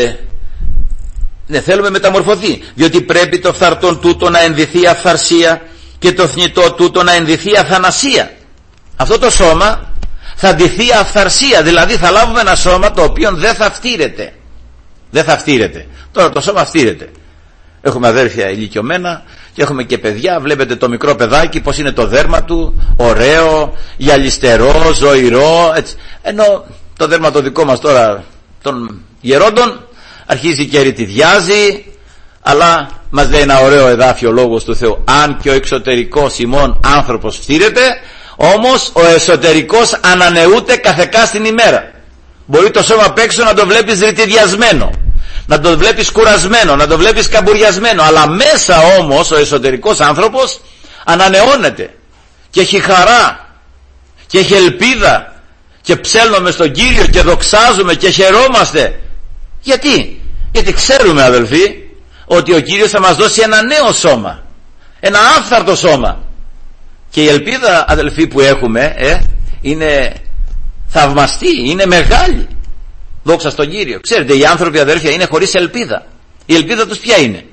θέλουμε μεταμορφωθεί, διότι πρέπει το φθαρτόν τούτο να ενδυθεί αφθαρσία και το θνητό τούτο να ενδυθεί αθανασία. Αυτό το σώμα θα ντυθεί αφθαρσία, δηλαδή θα λάβουμε ένα σώμα το οποίο δεν θα φτύρεται. Δεν θα φτύρεται. Τώρα το σώμα φτύρεται. Έχουμε αδέρφια ηλικιωμένα και έχουμε και παιδιά. Βλέπετε το μικρό παιδάκι πως είναι το δέρμα του, ωραίο, γυαλιστερό, ζωηρό, έτσι. Ενώ το δέρμα το δικό μας τώρα των γερόντων αρχίζει και ρητιδιάζει. Αλλά μας λέει ένα ωραίο εδάφιο Λόγος του Θεού, αν και ο εξωτερικός ημών άνθρωπος φτύρεται, όμως ο εσωτερικός ανανεούται καθεκά στην ημέρα. Μπορεί το σώμα απ' έξω να το βλέπεις ρητιδιασμένο, να το βλέπεις κουρασμένο, να το βλέπεις καμπουριασμένο, αλλά μέσα όμως ο εσωτερικός άνθρωπος ανανεώνεται και έχει χαρά και έχει ελπίδα και ψέλνουμε στον Κύριο και δοξάζουμε και χαιρόμαστε. Γιατί? Γιατί ξέρουμε, αδελφοί, ότι ο Κύριος θα μας δώσει ένα νέο σώμα, ένα άφθαρτο σώμα. Και η ελπίδα, αδελφοί, που έχουμε είναι θαυμαστή, είναι μεγάλη. Δόξα στον Κύριο. Ξέρετε, οι άνθρωποι, αδέλφια, είναι χωρίς ελπίδα. Η ελπίδα τους ποια είναι?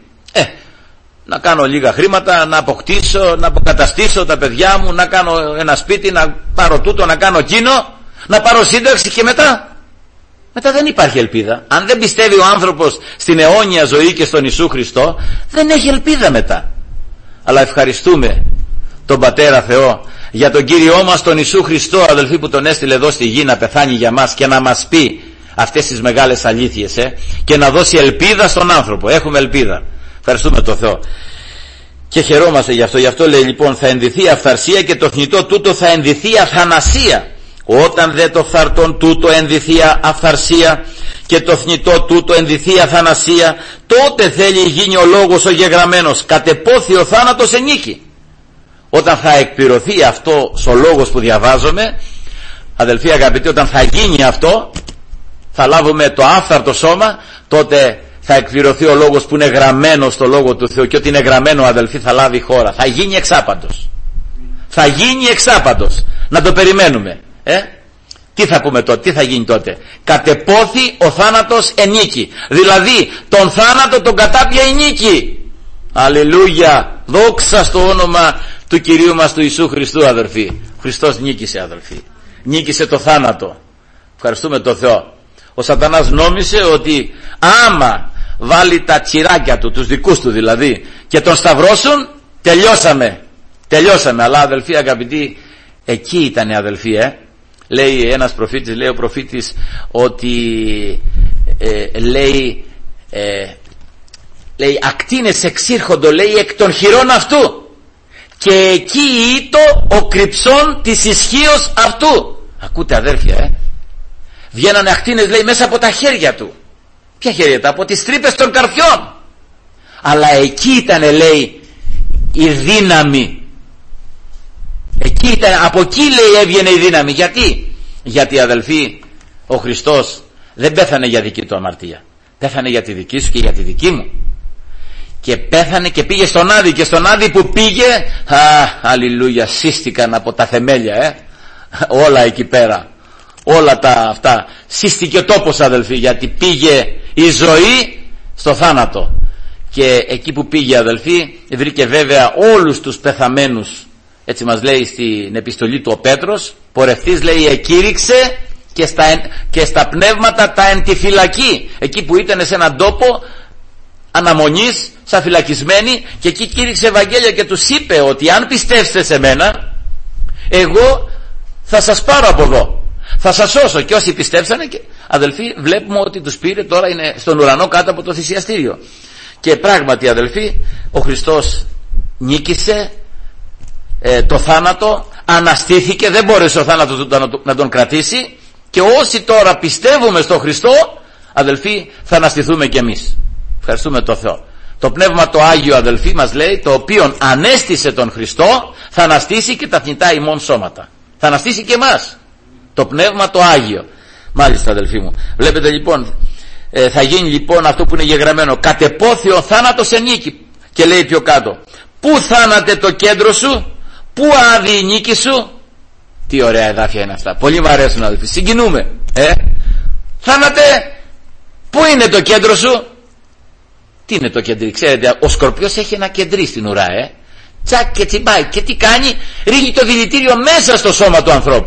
Να κάνω λίγα χρήματα, να αποκτήσω, να αποκαταστήσω τα παιδιά μου, να κάνω ένα σπίτι, να πάρω τούτο, να κάνω εκείνο, να πάρω σύνταξη και μετά δεν υπάρχει ελπίδα. Αν δεν πιστεύει ο άνθρωπος στην αιώνια ζωή και στον Ιησού Χριστό, δεν έχει ελπίδα μετά. Αλλά ευχαριστούμε τον Πατέρα Θεό για τον Κύριό μας τον Ιησού Χριστό, αδελφοί, που τον έστειλε εδώ στη γη να πεθάνει για μας και να μας πει αυτές τις μεγάλες αλήθειες και να δώσει ελπίδα στον άνθρωπο. Έχουμε ελπίδα. Ευχαριστούμε τον Θεό και χαιρόμαστε γι' αυτό. Γι' αυτό λέει λοιπόν, θα ενδυθεί αφθαρσία και το θνητό τούτο θα ενδυθεί αθανασία. Όταν δε το φθαρτόν τούτο ενδυθεί αφθαρσία και το θνητό τούτο ενδυθεί αθανασία, τότε θέλει γίνει ο λόγος ο γεγραμμένος, κατεπόθη ο θάνατος εν νίκη. Όταν θα εκπληρωθεί αυτό ο λόγος που διαβάζουμε, αδελφοί αγαπητοί, όταν θα γίνει αυτό, θα λάβουμε το άφθαρτο σώμα, τότε θα εκπληρωθεί ο λόγος που είναι γραμμένο στο Λόγο του Θεού, και ό,τι είναι γραμμένο, αδελφοί, θα λάβει χώρα. Θα γίνει εξάπαντος. Θα γίνει εξάπαντος. Να το περιμένουμε. Τι θα πούμε τότε, τι θα γίνει τότε? Κατεπόθη ο θάνατος εν νίκη. Δηλαδή τον θάνατο τον κατάπια η νίκη. Αλληλούια. Δόξα στο όνομα του Κυρίου μας του Ιησού Χριστού, αδελφοί. Ο Χριστός νίκησε, αδελφοί. Νίκησε το θάνατο. Ευχαριστούμε τον Θεό. Ο σατανάς νόμισε ότι άμα βάλει τα τσιράκια του, τους δικούς του δηλαδή, και τον σταυρώσουν, τελειώσαμε. Αλλά, αδελφοί αγαπητοί, εκεί ήταν, αδελφοί, λέει ένας προφήτης, λέει ο προφήτης ότι λέει ακτίνες εξήρχοντο, λέει, εκ των χειρών αυτού, και εκεί ήτο ο κρυψών της ισχύος αυτού. Ακούτε, αδέρφια, βγαίνανε ακτίνες, λέει, μέσα από τα χέρια του. Ποια χέρια? Από τις τρύπες των καρδιών. Αλλά εκεί ήταν, λέει, η δύναμη. Εκεί ήταν, από εκεί, λέει, έβγαινε η δύναμη. Γιατί, αδελφοί, ο Χριστός δεν πέθανε για δική του αμαρτία. Πέθανε για τη δική σου και για τη δική μου. Και πέθανε και πήγε στον Άδη. Και στον Άδη που πήγε, αλληλούια, σύστηκαν από τα θεμέλια, όλα εκεί πέρα, όλα τα αυτά. Σύστηκε ο τόπος, αδελφοί, γιατί πήγε η ζωή στο θάνατο. Και εκεί που πήγε, αδελφοί, βρήκε βέβαια όλους τους πεθαμένους. Έτσι μας λέει στην επιστολή του ο Πέτρος, πορευτής, λέει, εκήρυξε και στα πνεύματα τα εν τη φυλακή, εκεί που ήταν σε έναν τόπο αναμονής, σαν φυλακισμένοι, και εκεί κήρυξε Ευαγγέλια και τους είπε ότι αν πιστεύσετε σε μένα, εγώ θα σας πάρω από εδώ, θα σας σώσω. Και όσοι πιστέψανε, και αδελφοί, βλέπουμε ότι τους πήρε, τώρα είναι στον ουρανό κάτω από το θυσιαστήριο. Και πράγματι, αδελφοί, ο Χριστός νίκησε το θάνατο, αναστήθηκε, δεν μπόρεσε ο θάνατος να τον κρατήσει. Και όσοι τώρα πιστεύουμε στον Χριστό, αδελφοί, θα αναστηθούμε κι εμείς. Ευχαριστούμε τον Θεό. Το Πνεύμα το Άγιο, αδελφοί, μας λέει, το οποίο ανέστησε τον Χριστό, θα αναστήσει και τα θνητά ημών σώματα. Θα αναστήσει και εμάς. Το Πνεύμα το Άγιο. Μάλιστα, αδελφοί μου. Βλέπετε λοιπόν, θα γίνει λοιπόν αυτό που είναι γεγραμμένο. Κατεπόθη ο θάνατος εν νίκη. Και λέει πιο κάτω, πού θάνατε το κέντρο σου, πού άδει η νίκη σου. Τι ωραία εδάφια είναι αυτά. Πολύ μου αρέσουν, αδελφοί. Συγκινούμε. Θάνατε, πού είναι το κέντρο σου. Τι είναι το κεντρί? Ξέρετε, ο σκορπιός έχει ένα κεντρί στην ουρά, τσακ και τσιμπάει. Και τι κάνει? Ρίχνει το δηλητήριο μέσα στο σώμα του ανθρώπου.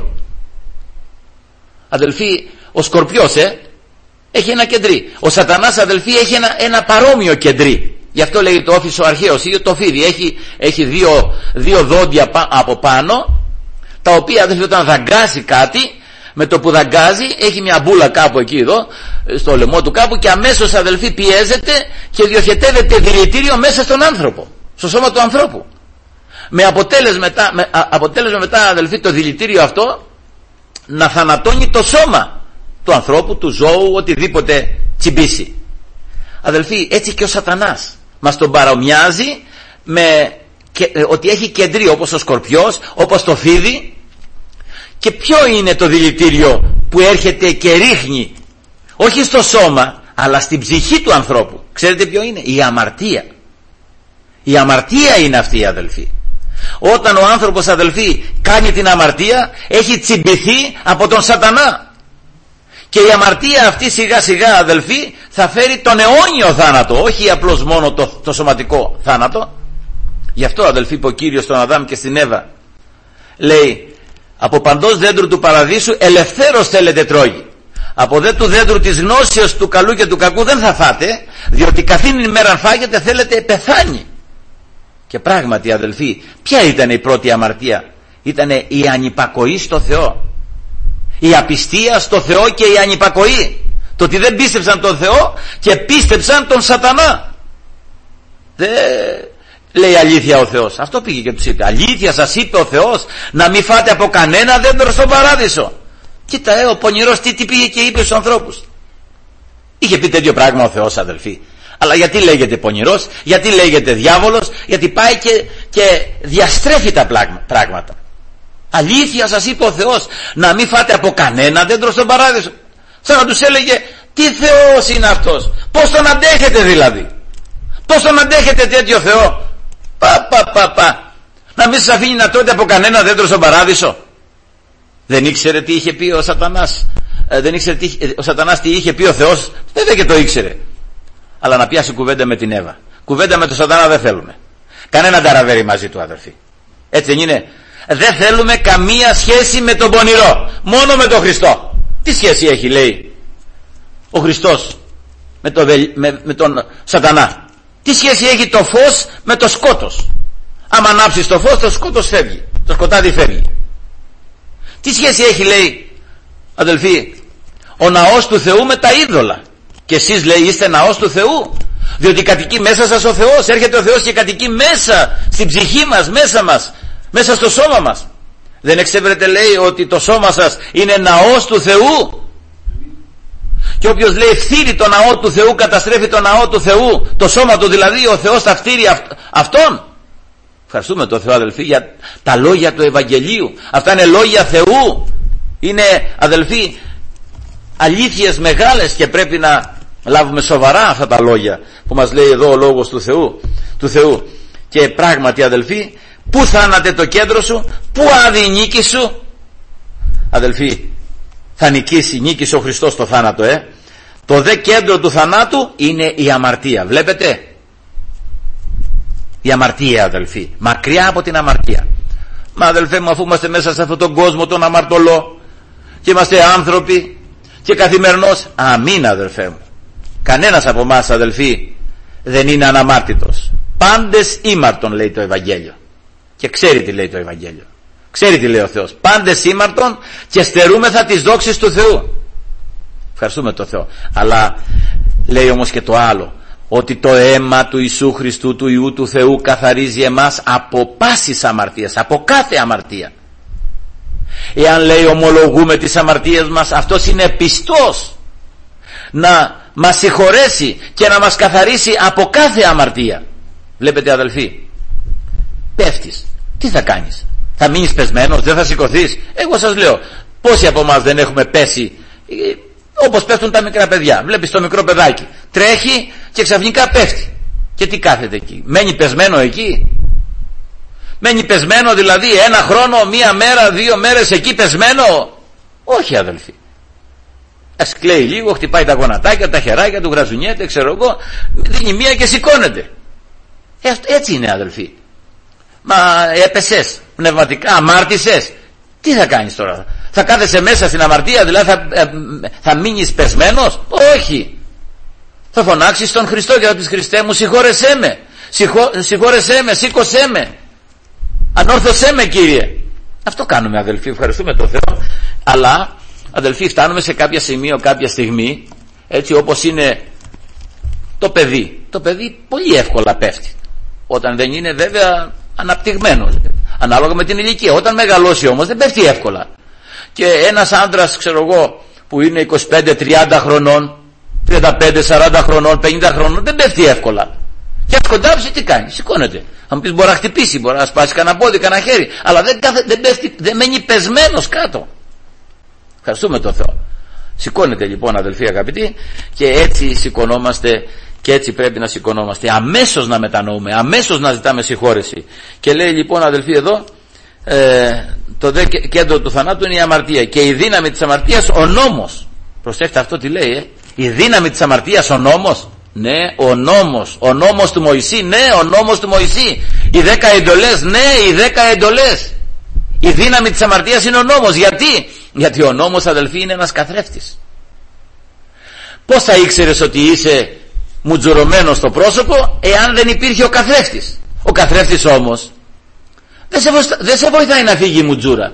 Αδελφοί, ο σκορπιός έχει ένα κεντρί. Ο σατανάς, αδελφοί, έχει ένα παρόμοιο κεντρί. Γι' αυτό λέει το όφης ο αρχαίος ή το φίδι. Έχει δύο δόντια από πάνω, τα οποία, αδελφοί, όταν δαγκάσει κάτι, με το που δαγκάζει, έχει μια μπούλα κάπου εκεί εδώ, στο λαιμό του κάπου, και αμέσως, αδελφοί, πιέζεται και διοχετεύεται δηλητήριο μέσα στον άνθρωπο, στο σώμα του ανθρώπου. Με αποτέλεσμα μετά, αδελφοί, το δηλητήριο αυτό να θανατώνει το σώμα του ανθρώπου, του ζώου, οτιδήποτε τσιμπήσει. Αδελφοί, έτσι και ο σατανάς μας τον παρομοιάζει ότι έχει κεντρί, όπως ο σκορπιός, όπως το φίδι. Και ποιο είναι το δηλητήριο που έρχεται και ρίχνει, όχι στο σώμα, αλλά στην ψυχή του ανθρώπου? Ξέρετε ποιο είναι? Η αμαρτία. Η αμαρτία είναι αυτή, αδελφοί. Όταν ο άνθρωπος, αδελφοί, κάνει την αμαρτία, έχει τσιμπηθεί από τον σατανά. Και η αμαρτία αυτή σιγά σιγά, αδελφοί, θα φέρει τον αιώνιο θάνατο, όχι απλώς μόνο το σωματικό θάνατο. Γι' αυτό, αδελφοί, είπε ο Κύριος στον Αδάμ και στην Εύα, λέει, από παντός δέντρου του παραδείσου ελευθέρως θέλετε τρώγει, από δε του δέντρου της γνώσεως του καλού και του κακού δεν θα φάτε, διότι καθήν ημέραν φάγετε θέλετε πεθάνει. Και πράγματι, αδελφοί, ποια ήταν η πρώτη αμαρτία? Ήταν η ανυπακοή στο Θεό, η απιστία στο Θεό και η ανυπακοή. Το ότι δεν πίστεψαν τον Θεό και πίστεψαν τον σατανά. Δεν λέει αλήθεια ο Θεός. Αυτό πήγε και τους είπε, αλήθεια σας είπε ο Θεός να μην φάτε από κανένα δέντρο στον παράδεισο. Κοίτα, ο πονηρός τι πήγε και είπε στους ανθρώπους? Είχε πει τέτοιο πράγμα ο Θεός, αδελφοί? Αλλά γιατί λέγεται πονηρός, γιατί λέγεται διάβολος? Γιατί πάει και διαστρέφει τα πράγματα. Αλήθεια σας είπε ο Θεός να μην φάτε από κανένα δέντρο στον παράδεισο. Σαν να τους έλεγε, τι Θεός είναι αυτός? Πώς τον αντέχετε δηλαδή? Πώς τον αντέχετε τέτοιο Θεό? Να μην σας αφήνει να τρώτε από κανένα δέντρο στον παράδεισο. Δεν ήξερε τι είχε πει ο Σατανάς? Δεν ήξερε ο Σατανάς τι είχε πει ο Θεός? Βέβαια και το ήξερε. Αλλά να πιάσει κουβέντα με την Εύα. Κουβέντα με τον Σατανά δεν θέλουμε. Κανένα ταραβέρι μαζί του, αδερφοί. Έτσι δεν είναι? Δεν θέλουμε καμία σχέση με τον πονηρό, μόνο με τον Χριστό. Τι σχέση έχει, λέει, ο Χριστός με τον Σατανά? Τι σχέση έχει το φως με το σκότος? Άμα ανάψεις το φως, το σκότος φεύγει, το σκοτάδι φεύγει. Τι σχέση έχει, λέει, αδελφοί, ο ναός του Θεού με τα είδωλα? Και εσείς, λέει, είστε ναός του Θεού, διότι κατοικεί μέσα σας ο Θεός. Έρχεται ο Θεός και κατοικεί μέσα στην ψυχή μας, μέσα μας, μέσα στο σώμα μας. Δεν εξέβρετε, λέει, ότι το σώμα σας είναι ναός του Θεού? Και όποιος λέει φθείρει το ναό του Θεού, καταστρέφει το ναό του Θεού, το σώμα του δηλαδή, ο Θεός θα φθείρει αυτόν. Ευχαριστούμε τον Θεό, αδελφοί, για τα λόγια του Ευαγγελίου. Αυτά είναι λόγια Θεού. Είναι, αδελφοί, αλήθειες μεγάλες και πρέπει να λάβουμε σοβαρά αυτά τα λόγια που μας λέει εδώ ο λόγος του Θεού. Και πράγματι, αδελφοί, πού θάνατε το κέντρο σου, πού άδει η νίκη σου. Αδελφοί, θα νίκησε ο Χριστός το θάνατο. Το δε κέντρο του θανάτου είναι η αμαρτία. Βλέπετε, η αμαρτία, αδελφοί, μακριά από την αμαρτία. Μα αδελφέ μου, αφού είμαστε μέσα σε αυτόν τον κόσμο τον αμαρτωλό και είμαστε άνθρωποι και καθημερινώς, αμήν αδελφέ μου, κανένας από εμάς, αδελφοί, δεν είναι αναμάρτητος. Πάντες ήμαρτον, λέει το Ευαγγέλιο. Και ξέρει τι λέει το Ευαγγέλιο, ξέρει τι λέει ο Θεός. Πάντες ήμαρτον και στερούμεθα τις δόξεις του Θεού. Ευχαριστούμε τον Θεό. Αλλά λέει όμως και το άλλο, ότι το αίμα του Ιησού Χριστού, του Υιού του Θεού, καθαρίζει εμάς από πάσης αμαρτίας, από κάθε αμαρτία. Εάν λέει ομολογούμε τις αμαρτίες μας, αυτός είναι πιστός να μας συγχωρέσει και να μας καθαρίσει από κάθε αμαρτία. Βλέπετε, αδελφοί, πέφτεις, τι θα κάνεις? Θα μείνεις πεσμένος, δεν θα σηκωθείς? Εγώ σας λέω, πόσοι από εμάς δεν έχουμε πέσει όπως πέφτουν τα μικρά παιδιά? Βλέπεις το μικρό παιδάκι, τρέχει και ξαφνικά πέφτει. Και τι κάθεται εκεί? Μένει πεσμένο εκεί? Μένει πεσμένο δηλαδή ένα χρόνο, μία μέρα, 2 μέρες εκεί πεσμένο? Όχι, αδελφοί. Ας κλαίει λίγο, χτυπάει τα γονατάκια, τα χεράκια του, γραζουνιέται, ξέρω εγώ, δίνει μία και σηκώνεται. Έτσι είναι, αδελφοί. Μα έπεσες πνευματικά, αμάρτησες, τι θα κάνεις τώρα? Θα κάθεσαι μέσα στην αμαρτία, δηλαδή θα μείνεις πεσμένος? Όχι. Θα φωνάξεις τον Χριστό και θα πεις, Χριστέ μου, συγχώρεσέ με, συγχώρεσέ με, σήκωσέ με, ανόρθωσέ με, Κύριε. Αυτό κάνουμε, αδελφοί, ευχαριστούμε τον Θεό. Αλλά, αδελφοί, φτάνουμε σε κάποια σημείο, κάποια στιγμή, έτσι όπως είναι το παιδί. Το παιδί πολύ εύκολα πέφτει, όταν δεν είναι βέβαια αναπτυγμένος, ανάλογα με την ηλικία. Όταν μεγαλώσει όμως δεν πέφτει εύκολα. Και ένας άντρας, ξέρω εγώ, που είναι 25-30 χρονών, 35-40 χρονών, 50 χρονών, δεν πέφτει εύκολα. Και αν σκοντάψει, τι κάνει? Σηκώνεται. Θα μου πεις, μπορεί να χτυπήσει, μπορεί να σπάσει κανένα πόδι, κανένα χέρι, αλλά δεν μένει πεσμένος κάτω. Ευχαριστούμε τον Θεό. Σηκώνεται λοιπόν, αδελφοί αγαπητοί, και έτσι σηκωνόμαστε. Και έτσι πρέπει να σηκωνόμαστε, αμέσως να μετανοούμε, αμέσως να ζητάμε συγχώρεση. Και λέει λοιπόν, αδελφοί, εδώ το δε κέντρο του θανάτου είναι η αμαρτία, και η δύναμη της αμαρτίας ο νόμος. Προσέξτε αυτό τι λέει, η δύναμη της αμαρτίας ο νόμος. Ναι, ο νόμος του Μωυσή. Ναι, ο νόμος του Μωυσή. Οι 10 εντολές. Ναι, οι 10 εντολές. Η δύναμη της αμαρτίας είναι ο νόμος. Γιατί ο νόμος, αδελφοί, είναι ένας καθρέφτης. Πώς θα ήξερες ότι είσαι μουτζουρωμένο στο πρόσωπο εάν δεν υπήρχε ο καθρέφτης? Ο καθρέφτης όμως δεν σε βοηθάει να φύγει η μουτζούρα,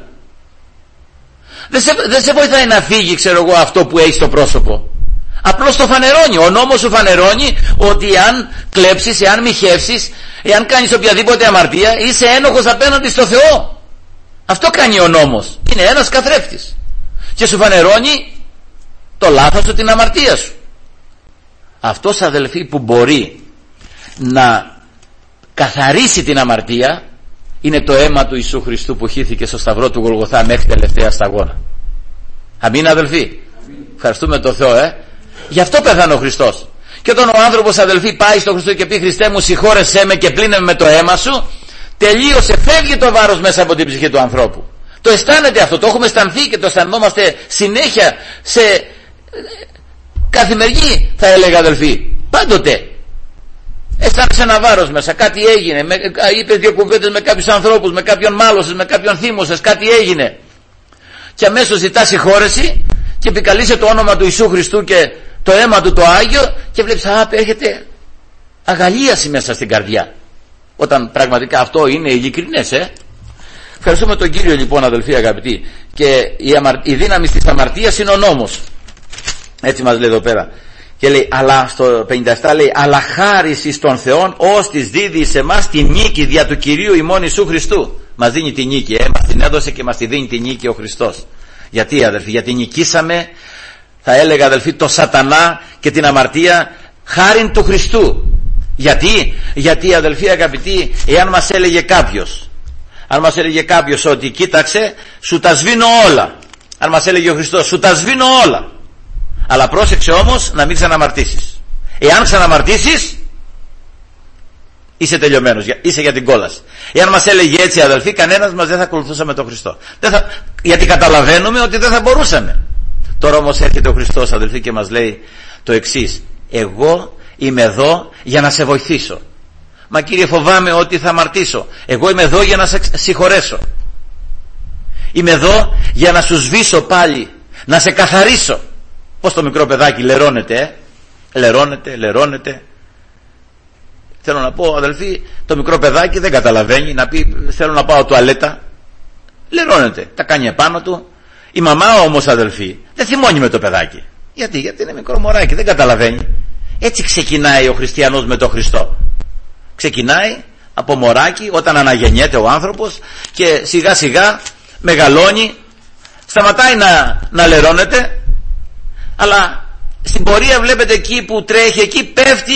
δεν σε βοηθάει να φύγει, ξέρω εγώ, αυτό που έχει στο πρόσωπο. Απλώς το φανερώνει. Ο νόμος σου φανερώνει ότι εάν κλέψεις, εάν μοιχεύσεις, εάν κάνεις οποιαδήποτε αμαρτία, είσαι ένοχος απέναντι στο Θεό. Αυτό κάνει ο νόμος. Είναι ένας καθρέφτης και σου φανερώνει το λάθος σου, την αμαρτία σου. Αυτός, αδελφοί, που μπορεί να καθαρίσει την αμαρτία είναι το αίμα του Ιησού Χριστού που χύθηκε στο σταυρό του Γολγοθά μέχρι τελευταία σταγόνα. Αμήν, αδελφοί. Ευχαριστούμε τον Θεό. Γι' αυτό πέθανε ο Χριστός. Και όταν ο άνθρωπος, αδελφοί, πάει στον Χριστό και πει, Χριστέ μου, συγχώρεσέ με και πλύνε με το αίμα σου, τελείωσε, φεύγει το βάρος μέσα από την ψυχή του ανθρώπου. Το αισθάνεται αυτό, το έχουμε αισθανθεί και το αισθανόμαστε συνέχεια, σε καθημερινή, θα έλεγα, αδελφοί, πάντοτε. Αισθάνεσαι ένα βάρος μέσα, κάτι έγινε, είπες 2 κουβέντες με κάποιους ανθρώπους, με κάποιον μάλωσες, με κάποιον θύμωσες, κάτι έγινε. Και αμέσως ζητάς συγχώρεση και επικαλείσαι το όνομα του Ιησού Χριστού και το αίμα του το Άγιο και βλέπεις, έρχεται αγαλίαση μέσα στην καρδιά. Όταν πραγματικά αυτό είναι ειλικρινές. Ευχαριστούμε τον Κύριο λοιπόν, αδελφοί αγαπητοί. Και η δύναμη της αμαρτίας είναι ο νόμος. Έτσι μας λέει εδώ πέρα. Και λέει, αλλά στο 57 λέει, αλλά χάρις εις τον Θεόν ως της δίδει σε εμάς τη νίκη δια του Κυρίου ημών Ιησού Χριστού. Μας δίνει τη νίκη, μας την έδωσε και μας τη δίνει τη νίκη ο Χριστός. Γιατί, αδελφοί? Γιατί νικήσαμε θα έλεγα αδελφοί, το σατανά και την αμαρτία χάριν του Χριστού. Γιατί αδελφοί αγαπητοί, εάν μας έλεγε κάποιος ότι κοίταξε, σου τα σβήνω όλα, αν μας έλεγε ο Χριστός σου τα σβήνω όλα, αλλά πρόσεξε όμως να μην ξαναμαρτήσεις. Εάν ξαναμαρτήσεις είσαι τελειωμένος, είσαι για την κόλαση. Εάν μας έλεγε έτσι αδελφοί, κανένας μας δεν θα ακολουθούσε με τον Χριστό, γιατί καταλαβαίνουμε ότι δεν θα μπορούσαμε. Τώρα όμως έρχεται ο Χριστός αδελφοί και μας λέει το εξής: εγώ είμαι εδώ για να σε βοηθήσω. Μα Κύριε, φοβάμαι ότι θα αμαρτήσω. Εγώ είμαι εδώ για να σε συγχωρέσω. Είμαι εδώ για να σου σβήσω πάλι, να σε καθαρίσω. Πως το μικρό παιδάκι λερώνεται, λερώνεται. Θέλω να πω αδελφοί, το μικρό παιδάκι δεν καταλαβαίνει να πει θέλω να πάω τουαλέτα. Λερώνεται, τα κάνει επάνω του. Η μαμά όμως αδελφοί δεν θυμώνει με το παιδάκι. Γιατί είναι μικρό μωράκι, δεν καταλαβαίνει. Έτσι ξεκινάει ο χριστιανός με τον Χριστό. Ξεκινάει από μωράκι, όταν αναγεννιέται ο άνθρωπος, και σιγά σιγά μεγαλώνει, σταματάει να λερώνεται, αλλά στην πορεία βλέπετε εκεί που τρέχει, εκεί πέφτει,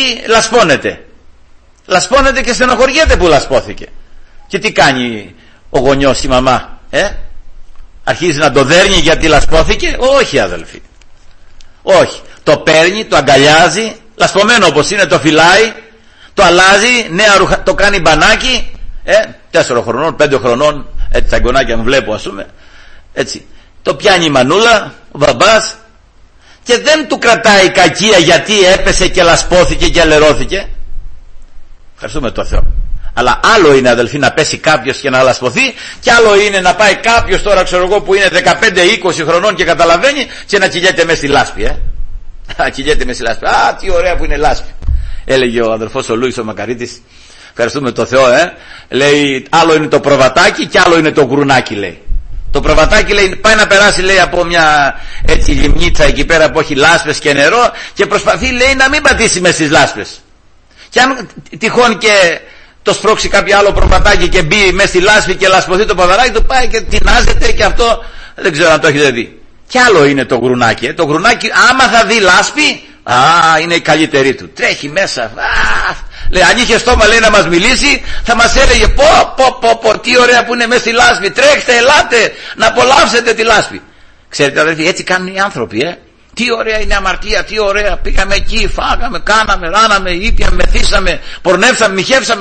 λασπώνεται και στενοχωριέται που λασπώθηκε. Και τι κάνει ο γονιός, η μαμά, αρχίζει να το δέρνει γιατί λασπώθηκε? Όχι αδελφοί, όχι. Το παίρνει, το αγκαλιάζει, λασπωμένο όπως είναι, το φυλάει, το αλλάζει, νέα ρούχα, το κάνει μπανάκι, 4 χρονών, 5 χρονών, έτσι τα γονάκια μου βλέπω ας πούμε, έτσι. Το πιάνει η μανούλα, ο μπαμπάς, και δεν του κρατάει κακία γιατί έπεσε και λασπώθηκε και αλερώθηκε. Ευχαριστούμε τον Θεό. Αλλά άλλο είναι αδελφοί να πέσει κάποιος και να λασπωθεί, και άλλο είναι να πάει κάποιος τώρα, ξέρω εγώ, που είναι 15-20 χρονών και καταλαβαίνει, και να κυλιέται μέσα στη λάσπη. Κυλιέται μέσα στη λάσπη. Α, τι ωραία που είναι λάσπη. Έλεγε ο αδελφός ο Λούις ο Μακαρίτης, ευχαριστούμε τον Θεό, λέει, άλλο είναι το προβατάκι και άλλο είναι το γκρουνάκι, λέει. Το προβατάκι, λέει, πάει να περάσει, λέει, από μια έτσι λιμνίτσα εκεί πέρα που έχει λάσπες και νερό, και προσπαθεί, λέει, να μην πατήσει μέσα στις λάσπες. Και αν τυχόν και το σπρώξει κάποιο άλλο προβατάκι και μπει μέσα στη λάσπη και λασπωθεί το ποδαράκι του, πάει και τεινάζεται, και αυτό δεν ξέρω αν το έχετε δει. Κι άλλο είναι το γκρουνάκι. Το γκρουνάκι, άμα θα δει λάσπη, είναι η καλύτερη του. Τρέχει μέσα. Λέει, αν είχε στόμα, λέει, να μας μιλήσει, θα μας έλεγε πω, τι ωραία που είναι μέσα στη λάσπη. Τρέχτε, ελάτε, να απολαύσετε τη λάσπη. Ξέρετε αδελφοί, έτσι κάνουν οι άνθρωποι. Τι ωραία είναι αμαρτία, τι ωραία. Πήγαμε εκεί, φάγαμε, κάναμε, ράναμε, ήπιαμε, μεθύσαμε, πορνεύσαμε, μοιχεύσαμε.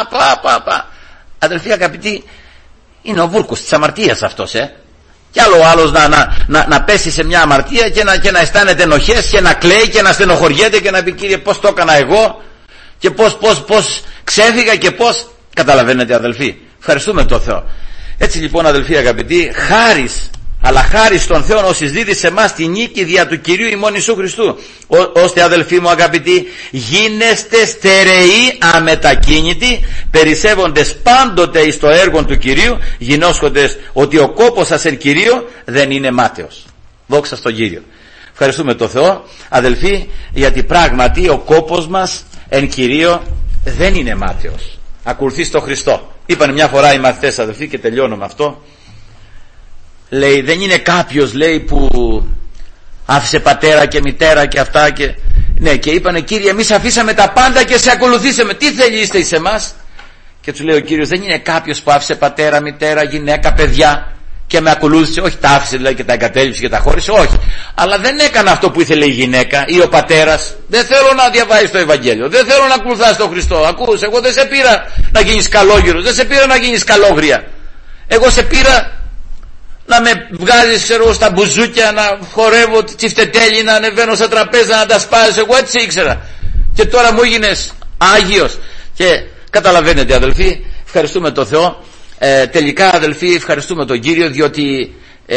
Αδελφοί αγαπητοί, είναι ο βούρκος της αμαρτίας αυτός. Κι άλλο ο άλλος να πέσει σε μια αμαρτία και να αισθάνεται ενοχές και να κλαίει και να στενοχωριέται και να πει, Κύριε, πώς το έκανα εγώ, και πώς ξέφυγα και πώς. Καταλαβαίνετε αδελφοί, ευχαριστούμε τον Θεό. Έτσι λοιπόν αδελφοί αγαπητοί, χάρις στον Θεό όσοι δίδει σε εμάς τη νίκη δια του Κυρίου ημών Ιησού Χριστού, ώστε αδελφοί μου αγαπητοί, γίνεστε στερεοί αμετακίνητοι, περισσεύοντες πάντοτε εις το έργο του Κυρίου, γινώσκοντες ότι ο κόπος σας εν Κυρίω δεν είναι μάταιος. Δόξα στον Κύριο. Ευχαριστούμε τον Θεό αδελφοί, γιατί πράγματι ο κόπος μας εν Κυρίω δεν είναι μάταιος. Ακολουθεί στον Χριστό. Είπαν μια φορά οι μαθητές αδελφοί, και τελειώνω με αυτό, λέει, δεν είναι κάποιος, λέει, που άφησε πατέρα και μητέρα και αυτά και είπανε, Κύριε, εμείς αφήσαμε τα πάντα και σε ακολουθήσαμε, τι θέλει είστε εις εμάς? Και τους λέει ο Κύριος, δεν είναι κάποιος που άφησε πατέρα, μητέρα, γυναίκα, παιδιά και με ακολούθησε? Όχι, τα άφησε δηλαδή και τα εγκατέλειψε και τα χώρισε, όχι, αλλά δεν έκανε αυτό που ήθελε η γυναίκα ή ο πατέρας. Δεν θέλω να διαβάζεις το Ευαγγέλιο, δεν θέλω να ακολουθάς τον Χριστό. Ακούς, εγώ δεν σε πήρα να γίνεις καλόγυρος, δεν σε πήρα να γίνεις καλόγρια, εγώ σε πήρα να με βγάζεις, ξέρω, στα μπουζούκια, να χορεύω τσιφτετέλη, να ανεβαίνω στα τραπέζια, να τα σπάζεις. Εγώ έτσι ήξερα, και τώρα μου έγινες Άγιος. Και καταλαβαίνετε αδελφοί, ευχαριστούμε τον Θεό. Τελικά αδελφοί, ευχαριστούμε τον Κύριο, διότι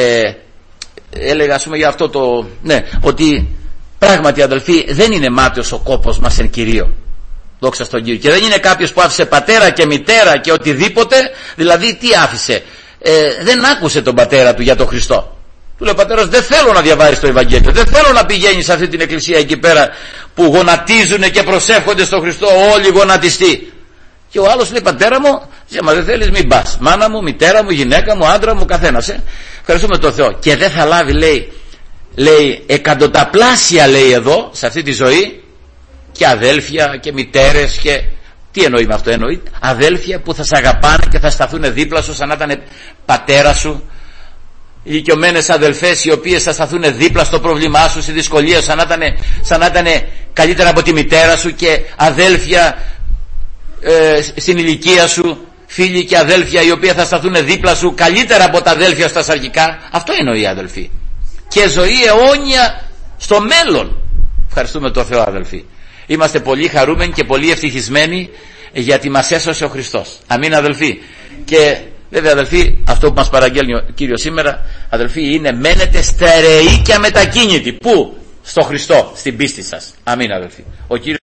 έλεγα ας πούμε για αυτό ότι πράγματι αδελφοί δεν είναι μάταιος ο κόπος μας εν Κυρίω. Δόξα στον Κύριο. Και δεν είναι κάποιος που άφησε πατέρα και μητέρα και οτιδήποτε, δηλαδή τι άφησε? Δεν άκουσε τον πατέρα του για τον Χριστό. Του λέει ο πατέρας, δεν θέλω να διαβάζεις το Ευαγγέλιο, δεν θέλω να πηγαίνεις σε αυτή την εκκλησία εκεί πέρα που γονατίζουν και προσεύχονται στον Χριστό όλοι γονατιστοί. Και ο άλλος λέει, πατέρα μου, μα δεν θέλεις, μην πας. Μάνα μου, μητέρα μου, γυναίκα μου, άντρα μου, καθένας. Ευχαριστούμε τον Θεό. Και δεν θα λάβει, λέει, λέει, εκατονταπλάσια, λέει εδώ σε αυτή τη ζωή, και αδέλφια και μητέρες και... Τι εννοεί με αυτό? Εννοεί αδέλφια που θα σε αγαπάνε και θα σταθούν δίπλα σου σαν να ήταν πατέρα σου, ηλικιωμένες αδελφές οι οποίες θα σταθούν δίπλα στο πρόβλημά σου, στη δυσκολία σου, σαν να ήταν καλύτερα από τη μητέρα σου, και αδέλφια στην ηλικία σου, φίλοι και αδέλφια οι οποίοι θα σταθούν δίπλα σου καλύτερα από τα αδέλφια στα σαρκικά. Αυτό εννοεί, αδελφοί, και ζωή αιώνια στο μέλλον. Ευχαριστούμε τον Θεό, αδελφοί. Είμαστε πολύ χαρούμενοι και πολύ ευτυχισμένοι γιατί μας έσωσε ο Χριστός. Αμήν, αδελφοί. Και βέβαια, αδελφοί, αυτό που μας παραγγέλνει ο Κύριος σήμερα, αδελφοί, είναι μένετε στερεοί και αμετακίνητοι. Πού? Στο Χριστό, στην πίστη σας. Αμήν, αδελφοί. Ο Κύριος